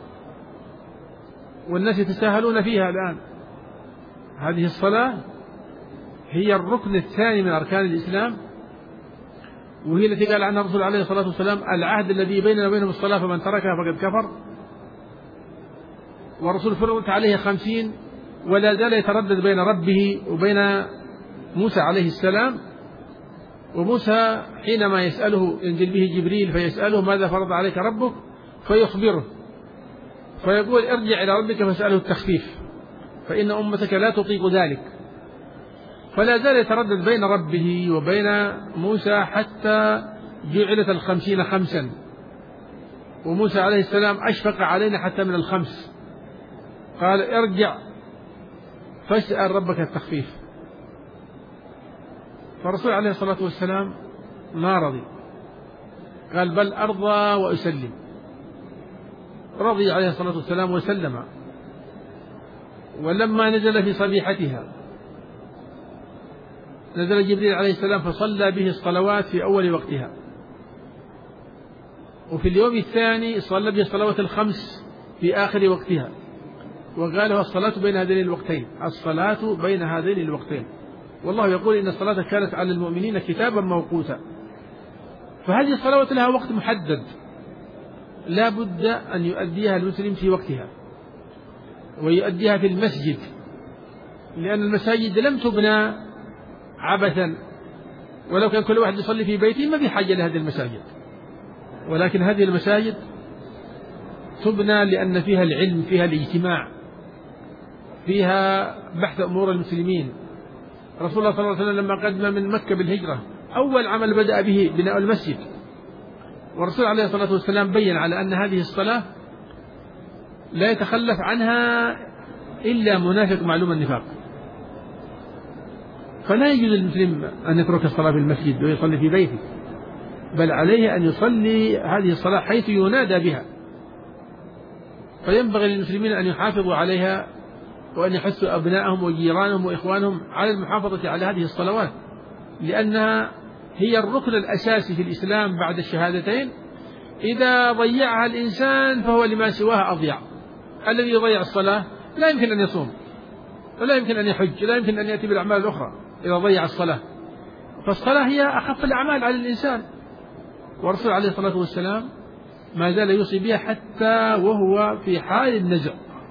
والناس يتساهلون فيها الآن. هذه الصلاة هي الركن الثاني من أركان الإسلام، وهي التي قال عنها الرسول عليه الصلاة والسلام العهد الذي بيننا وبينهم الصلاة فمن تركها فقد كفر. والرسول فرضت عليه خمسين، ولا زال يتردد بين ربه وبين موسى عليه السلام. وموسى حينما يسأله ينزل به جبريل فيسأله ماذا فرض عليك ربك فيخبره، فيقول ارجع إلى ربك فاسأله التخفيف فإن أمتك لا تطيق ذلك. فلا زال يتردد بين ربه وبين موسى حتى جعلت الخمسين خمسا، وموسى عليه السلام أشفق علينا حتى من الخمس، قال ارجع فاسأل ربك التخفيف. فالرسول عليه الصلاة والسلام ما رضي، قال بل أرضى وأسلم. رضي عليه الصلاة والسلام وسلم. ولما نزل في صبيحتها نزل جبريل عليه السلام فصلى به الصلوات في أول وقتها، وفي اليوم الثاني صلى به الصلوات الخمس في آخر وقتها، وقال له الصلاة بين هذين الوقتين، الصلاة بين هذين الوقتين. والله يقول إن الصلاة كانت على المؤمنين كتابا موقوتا. فهذه الصلوات لها وقت محدد لا بد أن يؤديها المسلم في وقتها، ويؤديها في المسجد، لأن المساجد لم تبنى عبثا. ولو كان كل واحد يصلي في بيته ما في حاجة لهذه المساجد، ولكن هذه المساجد تبنى لأن فيها العلم، فيها الاجتماع، فيها بحث أمور المسلمين. رسول الله صلى الله عليه وسلم لما قدم من مكة بالهجرة أول عمل بدأ به بناء المسجد. والرسول عليه الصلاة والسلام بين على أن هذه الصلاة لا يتخلف عنها إلا منافق معلوم النفاق. فلا يجوز للمسلم أن يترك الصلاة في المسجد ويصلي في بيته، بل عليه أن يصلي هذه الصلاة حيث ينادى بها. فينبغي للمسلمين أن يحافظوا عليها، وأن يحثوا أبنائهم وجيرانهم وإخوانهم على المحافظة على هذه الصلوات، لأنها هي الركن الأساسي في الإسلام بعد الشهادتين. إذا ضيعها الإنسان فهو لما سواها أضيع. الذي يضيع الصلاة لا يمكن أن يصوم، ولا يمكن أن يحج، لا يمكن أن يأتي بالأعمال الأخرى إذا ضيع الصلاة. فالصلاة هي أخف الأعمال على الإنسان، والرسول عليه الصلاة والسلام ما زال يوصي بها حتى وهو في حال النزع.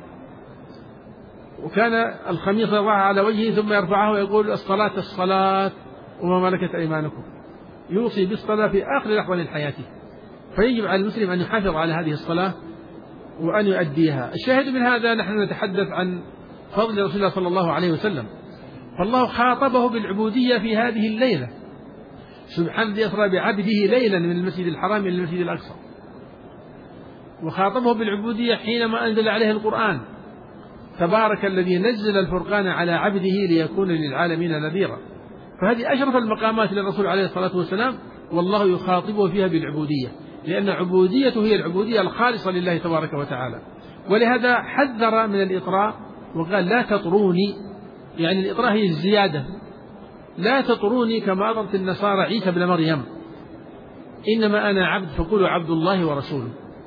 وكان الخميص يضعها على وجهه ثم يرفعه ويقول الصلاة الصلاة وما ملكت أيمانكم. يوصي بالصلاة في آخر لحظة من حياته. فيجب على المسلم أن يحافظ على هذه الصلاة وأن يؤديها. الشاهد من هذا نحن نتحدث عن فضل رسول الله صلى الله عليه وسلم، فالله خاطبه بالعبودية في هذه الليلة. سبحان الذي أسرى بعبده ليلا من المسجد الحرام إلى المسجد الأقصى، وخاطبه بالعبودية حينما أنزل عليه القرآن. تبارك الذي نزل الفرقان على عبده ليكون للعالمين نذيرا. فهذه أشرف المقامات للرسول عليه الصلاة والسلام، والله يخاطبه فيها بالعبودية، لأن عبوديته هي العبودية الخالصة لله تبارك وتعالى. ولهذا حذر من الإطراء وقال لا تطروني، يعني الإطراء هي الزيادة، لا تطروني كما أطرت النصارى عيسى بن مريم، إنما أنا عبد فقولوا عبد الله ورسوله.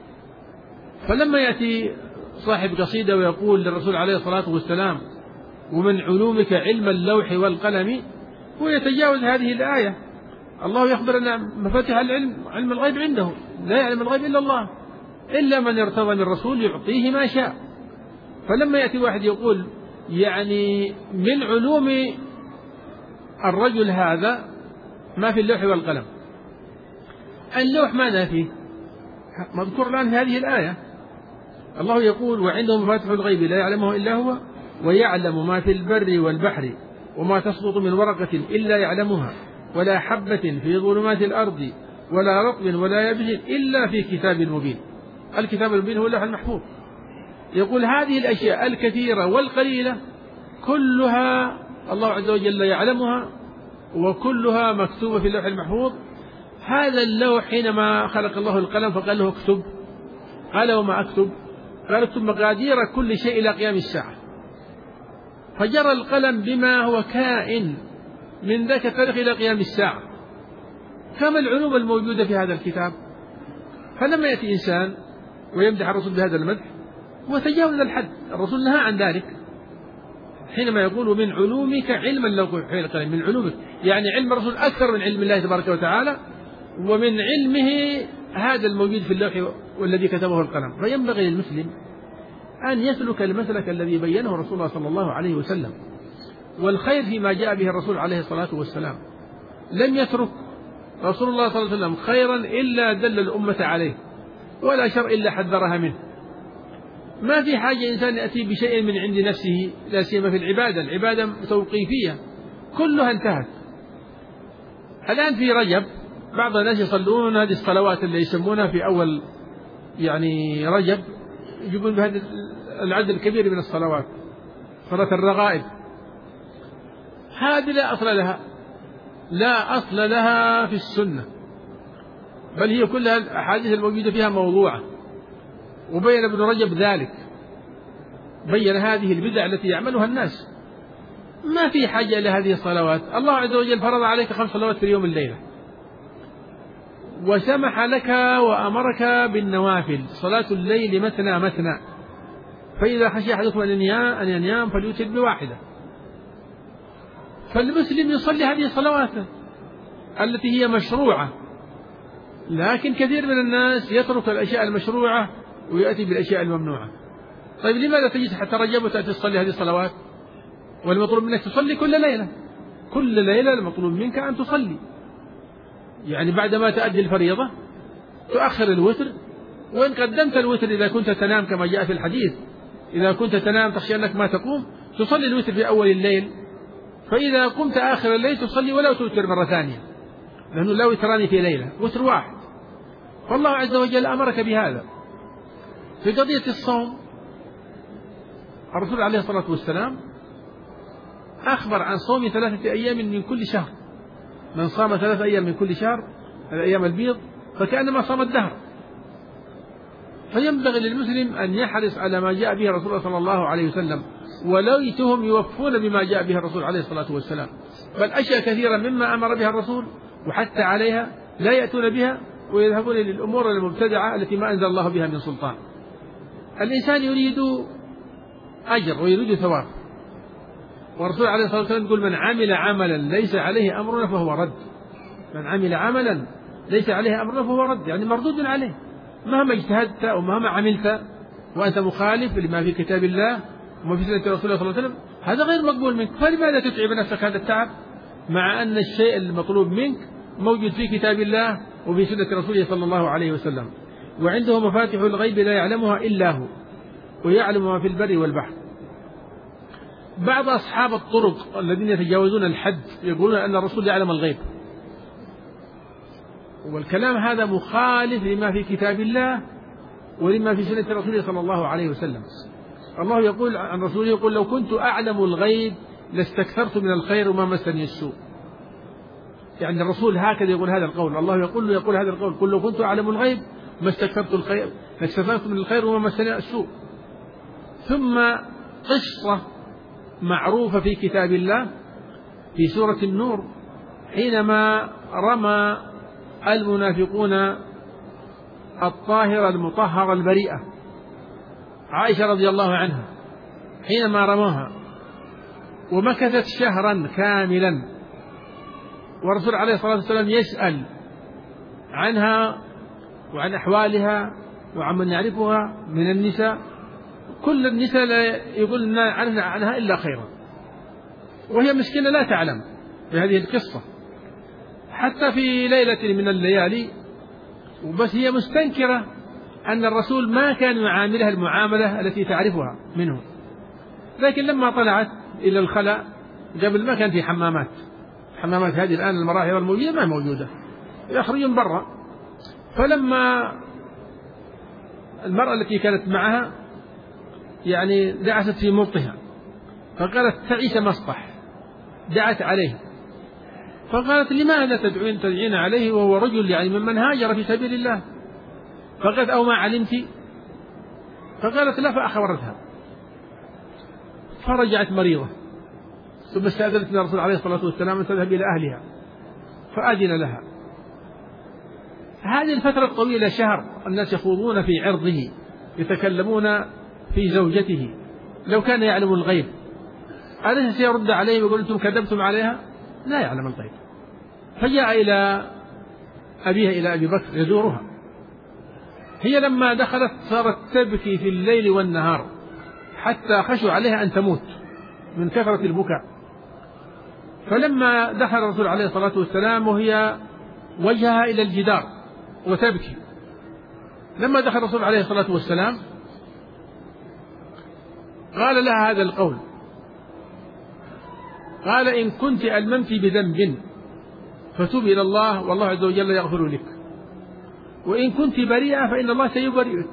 فلما يأتي صاحب قصيدة ويقول للرسول عليه الصلاة والسلام ومن علومك علم اللوح والقلم، هو يتجاوز هذه الآية. الله يخبر أن مفاتيح العلم علم الغيب عنده، لا يعلم الغيب إلا الله، إلا من ارتضى من الرسول يعطيه ما شاء. فلما يأتي واحد يقول يعني من علوم الرجل هذا ما في اللوح والقلم، اللوح ماذا فيه؟ مذكور الآن في هذه الآية. الله يقول وعنده مفاتيح الغيب لا يعلمه إلا هو ويعلم ما في البر والبحر وما تسقط من ورقة إلا يعلمها ولا حبة في ظلمات الأرض ولا رطب ولا يابس إلا في كتاب مبين. الكتاب المبين هو اللوح المحفوظ. يقول هذه الأشياء الكثيرة والقليلة كلها الله عز وجل يعلمها وكلها مكتوبة في اللوح المحفوظ. هذا اللوح حينما خلق الله القلم فقال له اكتب، قال وما أكتب؟ قال اكتب مقادير كل شيء إلى قيام الساعة. فجرى القلم بما هو كائن من ذاك التاريخ إلى قيام الساعة، كما العلوم الموجودة في هذا الكتاب. فلما يأتي إنسان ويمدح الرسول بهذا المدح وتجاوز الحد، الرسول نهى عن ذلك حينما يقول من علومك علما لو القلم، من علومك يعني علم الرسول أكثر من علم الله تبارك وتعالى، ومن علمه هذا الموجود في اللوح والذي كتبه القلم. فينبغي للمسلم أن يسلك المسلك الذي بينه رسول الله صلى الله عليه وسلم، والخير فيما جاء به الرسول عليه الصلاة والسلام. لم يترك رسول الله صلى الله عليه وسلم خيرا إلا دل الأمة عليه، ولا شر إلا حذرها منه. ما في حاجة إنسان يأتي بشيء من عند نفسه، لا سيما في العبادة، العبادة توقيفية كلها انتهت. الآن في رجب بعض الناس يصلون هذه الصلوات اللي يسمونها في أول يعني رجب، يجيبون بهذا العدد الكبير من الصلوات، صلاة الرغائب. هذه لا أصل لها، لا أصل لها في السنة، بل هي كلها الأحاديث الموجودة فيها موضوعة. وبين ابن رجب ذلك، بين هذه البدع التي يعملها الناس. ما في حاجة إلى هذه الصلوات. الله عز وجل فرض عليك خمس صلوات في اليوم الليلة، وسمح لك وأمرك بالنوافل، صلاة الليل مثنى مثنى، فإذا خشي أحدكم أن ينام فليوتر بواحدة. فالمسلم يصلي هذه الصلوات التي هي مشروعة، لكن كثير من الناس يترك الأشياء المشروعة ويأتي بالأشياء الممنوعة. طيب لماذا تجلس حتى رجب وتأتي تصلي هذه الصلوات؟ والمطلوب منك تصلي كل ليلة، كل ليلة المطلوب منك أن تصلي. يعني بعدما تؤدي الفريضة تؤخر الوتر، وإن قدمت الوتر إذا كنت تنام كما جاء في الحديث، إذا كنت تنام تخشى أنك ما تقوم تصلي الوتر في أول الليل، فإذا قمت آخر الليل تصلي ولو توتر مرة ثانية، لأنه لا وتران في ليلة، وتر واحد. فالله عز وجل أمرك بهذا. في قضية الصوم الرسول عليه الصلاة والسلام أخبر عن صوم ثلاثة أيام من كل شهر، من صام ثلاثة أيام من كل شهر الأيام البيض فكأنما صام الدهر. فينبغي للمسلم أن يحرص على ما جاء به الرسول صلى الله عليه وسلم، وليتهم يوفون بما جاء به الرسول عليه الصلاة والسلام، بل أشياء كثيرة مما أمر بها الرسول وحتى عليها لا يأتون بها ويذهبون للأمور المبتدعة التي ما أنزل الله بها من سلطان. الإنسان يريد أجر ويريد ثواب، والرسول عليه الصلاة والسلام يقول من عمل عملا ليس عليه أمرنا فهو رد. من عمل عملا ليس عليه أمرنا فهو رد، يعني مردود عليه. مهما اجتهدت ومهما عملت وأنت مخالف لما في كتاب الله وما في سنة رسول الله صلى الله عليه وسلم هذا غير مقبول منك. فلماذا تتعب نفسك هذا التعب مع أن الشيء المطلوب منك موجود في كتاب الله وفي سنة رسوله صلى الله عليه وسلم؟ وعنده مفاتيح الغيب لا يعلمها إلا هو ويعلم ما في البر والبحر. بعض أصحاب الطرق الذين يتجاوزون الحد يقولون أن الرسول يعلم الغيب، والكلام هذا مخالف لما في كتاب الله ولما في سنة رسوله صلى الله عليه وسلم. الله يقول عن رسوله يقول لو كنت أعلم الغيب لاستكثرت من الخير وما مسني السوء. يعني الرسول هكذا يقول هذا القول، الله يقول له يقول هذا القول، قل لو كنت أعلم الغيب ما استكثرت الخير لاستكثرت من الخير وما مسني السوء. ثم قصة معروفة في كتاب الله في سورة النور حينما رمى المنافقون الطاهرة المطهرة البريئة عائشة رضي الله عنها، حينما رموها ومكثت شهرا كاملا والرسول عليه الصلاة والسلام يسأل عنها وعن أحوالها وعن من يعرفها من النساء، كل النساء لا يقولن عنها إلا خيرا، وهي مسكينة لا تعلم بهذه القصة حتى في ليلة من الليالي، وبس هي مستنكرة أن الرسول ما كان يعاملها المعاملة التي تعرفها منه. لكن لما طلعت إلى الخلاء، قبل ما كان في حمامات، حمامات هذه الآن المراحل الموجودة ما موجودة، يخرجون برا، فلما المرأة التي كانت معها يعني دعست في ملطها فقالت تعيس مسطح، دعت عليه فقالت لماذا تدعين تدعين عليه وهو رجل يعني ممن هاجر في سبيل الله؟ فقالت أو ما علمت؟ فقالت لا، فأخبرتها، فرجعت مريضة، ثم استأذنت من الرسول عليه الصلاة والسلام أن تذهب إلى أهلها فأذن لها. هذه الفترة الطويلة شهر الناس يخوضون في عرضه، يتكلمون في زوجته، لو كان يعلم الغيب أليس سيرد عليه ويقول أنتم كذبتم عليها؟ لا يعلم الغيب. فجاء إلى أبيها إلى أبي بكر يزورها، هي لما دخلت صارت تبكي في الليل والنهار حتى خشوا عليها أن تموت من كثرة البكاء. فلما دخل الرسول عليه الصلاة والسلام وهي وجهها إلى الجدار وتبكي، لما دخل الرسول عليه الصلاة والسلام قال لها هذا القول، قال إن كنت ألممت بذنب فتوب إلى الله والله عز وجل يغفر لك، وإن كنت بريئة فإن الله سيبرئك.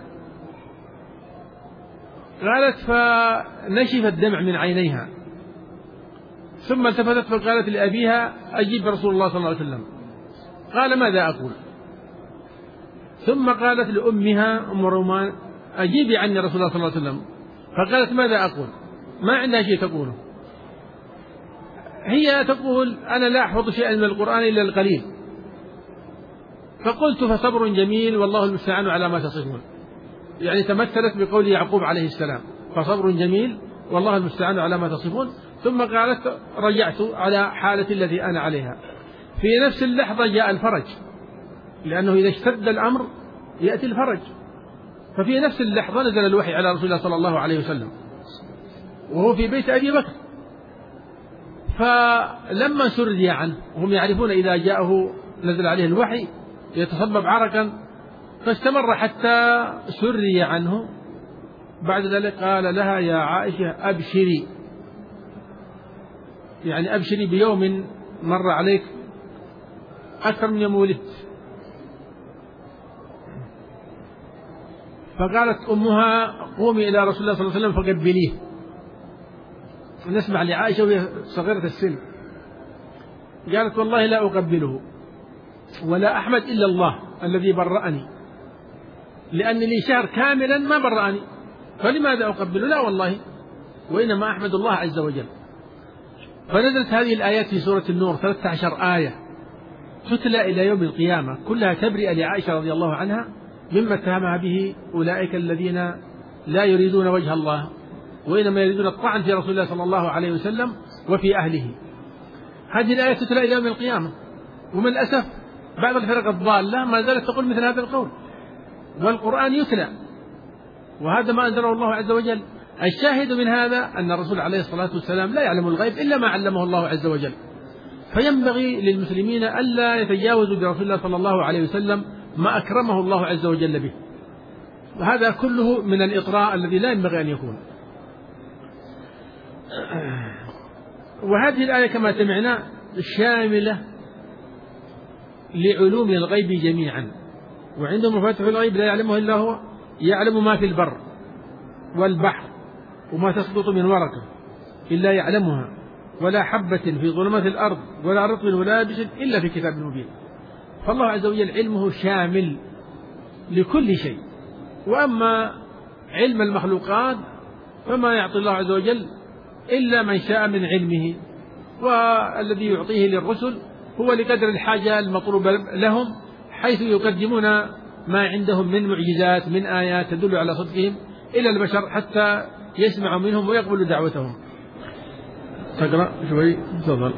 قالت فنشف الدمع من عينيها، ثم التفتت فقالت لأبيها أجيب رسول الله صلى الله عليه وسلم. قال ماذا أقول؟ ثم قالت لأمها أم رومان أجيبي عني رسول الله صلى الله عليه وسلم. فقالت ماذا أقول؟ ما عندها شيء تقوله، هي تقول أنا لا أحفظ شيئا من القرآن إلا القليل. فقلت فصبر جميل والله المستعان على ما تصفون، يعني تمثلت بقول يعقوب عليه السلام فصبر جميل والله المستعان على ما تصفون. ثم قالت رجعت على حالتي التي أنا عليها. في نفس اللحظة جاء الفرج، لأنه إذا اشتد الأمر يأتي الفرج، ففي نفس اللحظة نزل الوحي على رسول الله صلى الله عليه وسلم وهو في بيت أبي بكر. فلما سري عنه وهم يعرفون إذا جاءه نزل عليه الوحي يتصبب عرقا، فاستمر حتى سري عنه. بعد ذلك قال لها يا عائشة أبشري، يعني أبشري بيوم مر عليك أكثر من يوم ولدت. فقالت أمها قومي إلى رسول الله صلى الله عليه وسلم فقبليه. نسمع لعائشة وهي صغيرة السن، قالت والله لا أقبله ولا أحمد إلا الله الذي برأني، لأن لي شهر كاملا ما برأني، فلماذا أقبله؟ لا والله، وإنما أحمد الله عز وجل. فنزلت هذه الآيات في سورة النور ثلاثة عشر آية تتلى إلى يوم القيامة، كلها تبرئة لعائشة رضي الله عنها مما اتهمها به أولئك الذين لا يريدون وجه الله وإنما يريدون الطعن في رسول الله صلى الله عليه وسلم وفي أهله. هذه الآية تتلى إلى يوم القيامة، ومن الأسف بعض الفرق الضالة ما زالت تقول مثل هذا القول، والقرآن يتلى وهذا ما أنزله الله عز وجل. الشاهد من هذا أن الرسول عليه الصلاة والسلام لا يعلم الغيب إلا ما علمه الله عز وجل، فينبغي للمسلمين ألا يتجاوزوا برسول الله صلى الله عليه وسلم ما أكرمه الله عز وجل به، وهذا كله من الإطراء الذي لا ينبغي أن يكون. وهذه الآية كما سمعنا شاملة لعلوم الغيب جميعا، وعنده مفاتيح الغيب لا يعلمه إلا هو، يعلم ما في البر والبحر وما تسقط من ورقة إلا يعلمها، ولا حبة في ظلمات الأرض ولا رطب ولا يابس إلا في كتاب مبين. فالله عز وجل علمه شامل لكل شيء. وأما علم المخلوقات فما يعطي الله عز وجل إلا من شاء من علمه، والذي يعطيه للرسل هو لقدر الحاجة المطلوبة لهم، حيث يقدمون ما عندهم من معجزات من آيات تدل على صدقهم إلى البشر حتى يسمعوا منهم ويقبلوا دعوتهم. تقرأ شوي تفضل.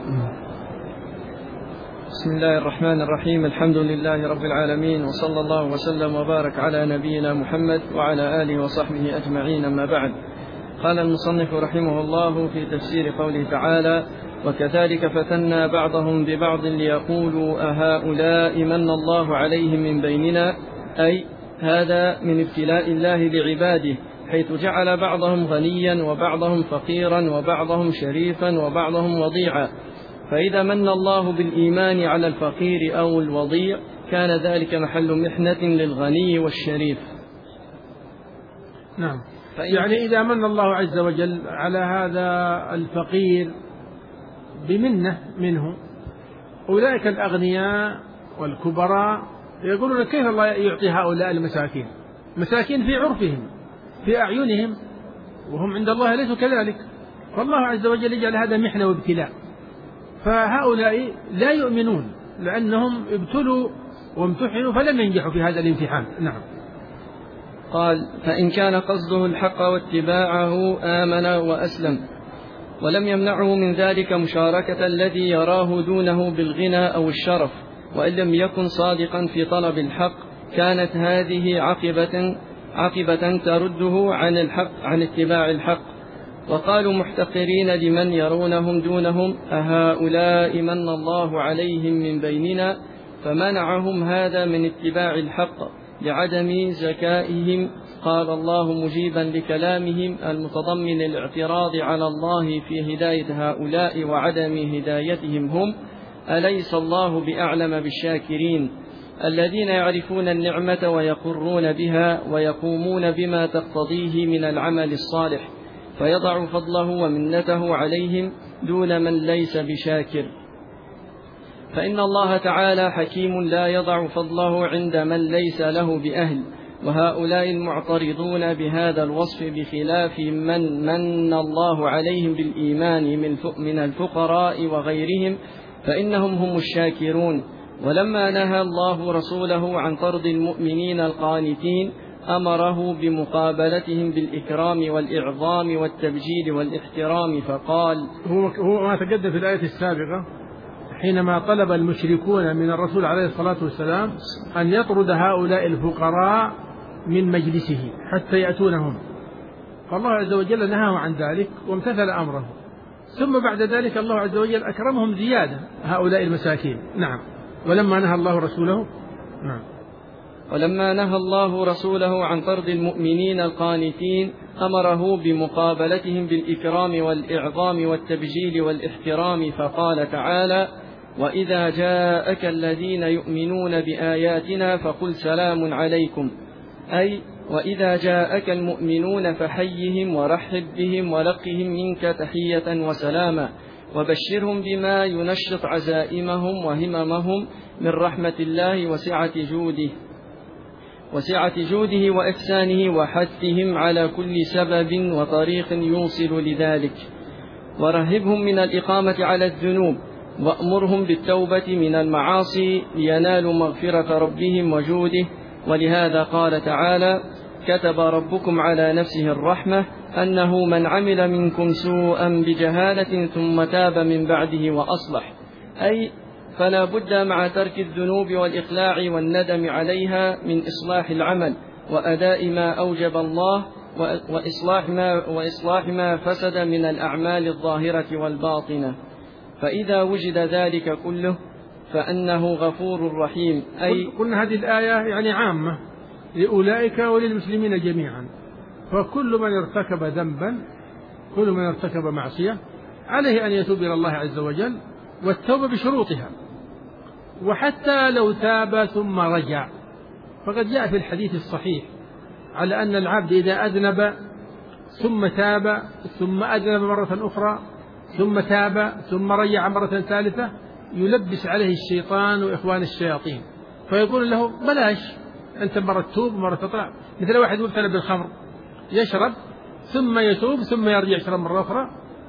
بسم الله الرحمن الرحيم. الحمد لله رب العالمين، وصلى الله وسلم وبارك على نبينا محمد وعلى آله وصحبه أجمعين، أما بعد. قال المصنف رحمه الله في تفسير قوله تعالى: وكذلك فتنا بعضهم ببعض ليقولوا أهؤلاء من الله عليهم من بيننا، أي هذا من ابتلاء الله لعباده، حيث جعل بعضهم غنيا وبعضهم فقيرا وبعضهم شريفا وبعضهم وضيعا. فإذا من الله بالإيمان على الفقير أو الوضيع كان ذلك محل محنة للغني والشريف. نعم، يعني إذا من الله عز وجل على هذا الفقير بمنة منه، أولئك الأغنياء والكبراء يقولون كيف الله يعطي هؤلاء المساكين؟ مساكين في عرفهم في أعينهم، وهم عند الله ليسوا كذلك، فالله عز وجل يجعل هذا محنة وابتلاء، فهؤلاء لا يؤمنون لأنهم ابتلوا وامتحنوا فلم ينجحوا في هذا الامتحان. نعم. قال: فإن كان قصده الحق واتباعه آمن وأسلم، ولم يمنعه من ذلك مشاركة الذي يراه دونه بالغنى أو الشرف، وإن لم يكن صادقا في طلب الحق كانت هذه عقبة عقبة ترده عن الحق عن اتباع الحق. وقالوا محتقرين لمن يرونهم دونهم: أهؤلاء من الله عليهم من بيننا، فمنعهم هذا من اتباع الحق لعدم زكائهم. قال الله مجيبا لكلامهم المتضمن الاعتراض على الله في هداية هؤلاء وعدم هدايتهم هم: أليس الله بأعلم بالشاكرين الذين يعرفون النعمة ويقرون بها ويقومون بما تقتضيه من العمل الصالح، فيضع فضله ومنته عليهم دون من ليس بشاكر. فإن الله تعالى حكيم لا يضع فضله عند من ليس له بأهل، وهؤلاء المعترضون بهذا الوصف بخلاف من من الله عليهم بالإيمان من الفقراء وغيرهم فإنهم هم الشاكرون. ولما نهى الله رسوله عن طرد المؤمنين القانتين أمره بمقابلتهم بالإكرام والإعظام والتبجيل والاحترام، فقال: هو ما تقدم في الآية السابقة حينما طلب المشركون من الرسول عليه الصلاة والسلام أن يطرد هؤلاء الفقراء من مجلسه حتى يأتونهم، فالله عز وجل نهاه عن ذلك وامتثل أمره، ثم بعد ذلك الله عز وجل أكرمهم زيادة هؤلاء المساكين. نعم. ولما نهى الله رسوله نعم ولما نهى الله رسوله عن طرد المؤمنين القانتين أمره بمقابلتهم بالإكرام والإعظام والتبجيل والاحترام، فقال تعالى: وإذا جاءك الذين يؤمنون بآياتنا فقل سلام عليكم، أي وإذا جاءك المؤمنون فحيهم ورحب بهم ولقهم منك تحية وسلاما، وبشرهم بما ينشط عزائمهم وهممهم من رحمة الله وسعة جوده وسعة جوده وإحسانه وحثهم على كل سبب وطريق يوصل لذلك، ورهبهم من الإقامة على الذنوب، وأمرهم بالتوبة من المعاصي لينالوا مغفرة ربهم وجوده. ولهذا قال تعالى: كتب ربكم على نفسه الرحمة أنه من عمل منكم سوءا بجهالة ثم تاب من بعده وأصلح، أي فلا بد مع ترك الذنوب والإقلاع والندم عليها من إصلاح العمل وأداء ما أوجب الله وإصلاح ما, وإصلاح ما فسد من الأعمال الظاهرة والباطنة. فإذا وجد ذلك كله فأنه غفور رحيم. أي قلنا هذه الآية يعني عامة لأولئك وللمسلمين جميعا، فكل من ارتكب ذنبا كل من ارتكب معصية عليه أن يتوب إلى الله عز وجل، والتوبة بشروطها، وحتى لو تاب ثم رجع فقد جاء في الحديث الصحيح على أن العبد إذا أذنب ثم تاب ثم أذنب مرة أخرى ثم تاب ثم رجع مرة ثالثة يلبس عليه الشيطان وإخوان الشياطين، فيقول له بلاش أنت مرة تتوب مرة تطلع، مثل واحد مبتلى بالخمر يشرب ثم يتوب ثم يرجع يشرب مرة أخرى،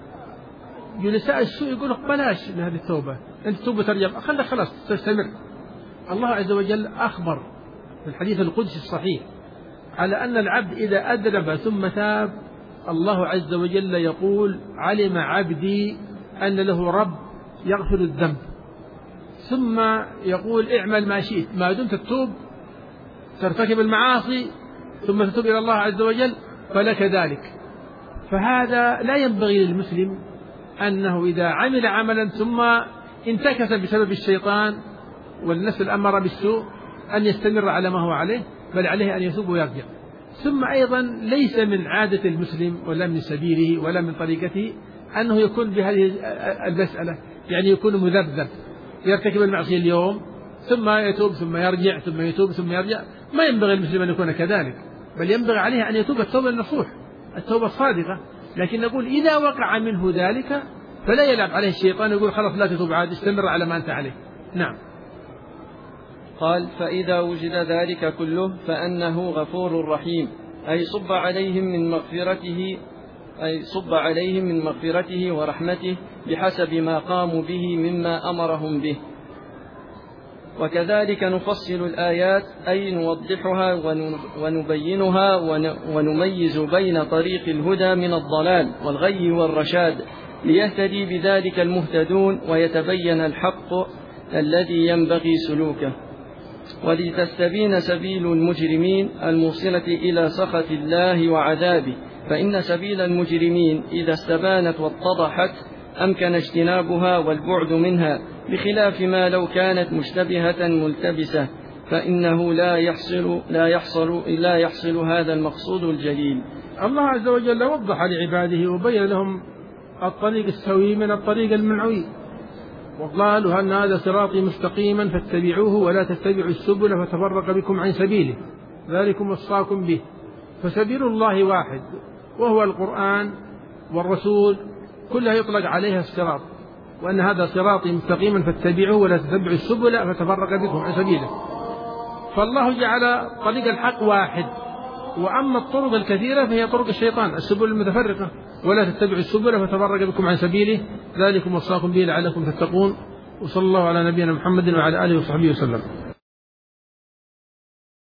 جلساء السوء يقول بلاش من هذه التوبة، أنت توبة ترجع، خلك خلاص تستمر. الله عز وجل أخبر في الحديث القدسي الصحيح على أن العبد إذا أذنب ثم تاب، الله عز وجل يقول علم عبدي أن له رب يغفر الذنب، ثم يقول اعمل ما شئت ما دمت تتوب ترتكب المعاصي ثم تتوب إلى الله عز وجل فلك ذلك. فهذا لا ينبغي للمسلم أنه إذا عمل عملا ثم انتكس بسبب الشيطان والنفس الأمر بالسوء أن يستمر على ما هو عليه، بل عليه أن يتوب ويرجع. ثم أيضا ليس من عادة المسلم ولا من سبيله ولا من طريقته أنه يكون بهذه المسألة، يعني يكون مذبذب يرتكب المعصية اليوم ثم يتوب ثم يرجع ثم يتوب ثم يرجع. ما ينبغي المسلم أن يكون كذلك، بل ينبغي عليه أن يتوب التوبة النصوح التوبة الصادقة. لكن نقول إذا وقع منه ذلك فلا يلعب عليه الشيطان يقول خلاص لا تتوب عاد استمر على ما أنت عليه. نعم. قال فإذا وجد ذلك كله فأنه غفور رحيم، أي صب عليهم من مغفرته أي صب عليهم من مغفرته ورحمته بحسب ما قاموا به مما أمرهم به. وكذلك نفصل الآيات أي نوضحها ونبينها ونميز بين طريق الهدى من الضلال والغي والرشاد، ليهتدي بذلك المهتدون ويتبين الحق الذي ينبغي سلوكه، ولتستبين سبيل المجرمين الموصلة إلى سخط الله وعذابه. فإن سبيل المجرمين إذا استبانت واتضحت أمكن اجتنابها والبعد منها، بخلاف ما لو كانت مشتبهة ملتبسة فإنه لا يحصل لا يحصل لا يحصل هذا المقصود الجليل. الله عز وجل وضح لعباده وبين لهم الطريق السوي من الطريق المنعوي، وقالوا أن هذا صراطي مستقيما فاتبعوه ولا تتبعوا السبل فتفرق بكم عن سبيله ذلكم وصاكم به. فسبيل الله واحد وهو القرآن والرسول كلها يطلق عليها الصراط، وأن هذا صراطي مستقيما فاتبعوه ولا تتبعوا السبل فتفرق بكم عن سبيله. فالله جعل طريق الحق واحد، وأما الطرق الكثيرة فهي طرق الشيطان السبل المتفرقة، ولا تتبعوا السبل فتفرق بكم عن سبيله ذلكم وصاكم به لعلكم تتقون. وصلى الله على نبينا محمد وعلى آله وصحبه وسلم.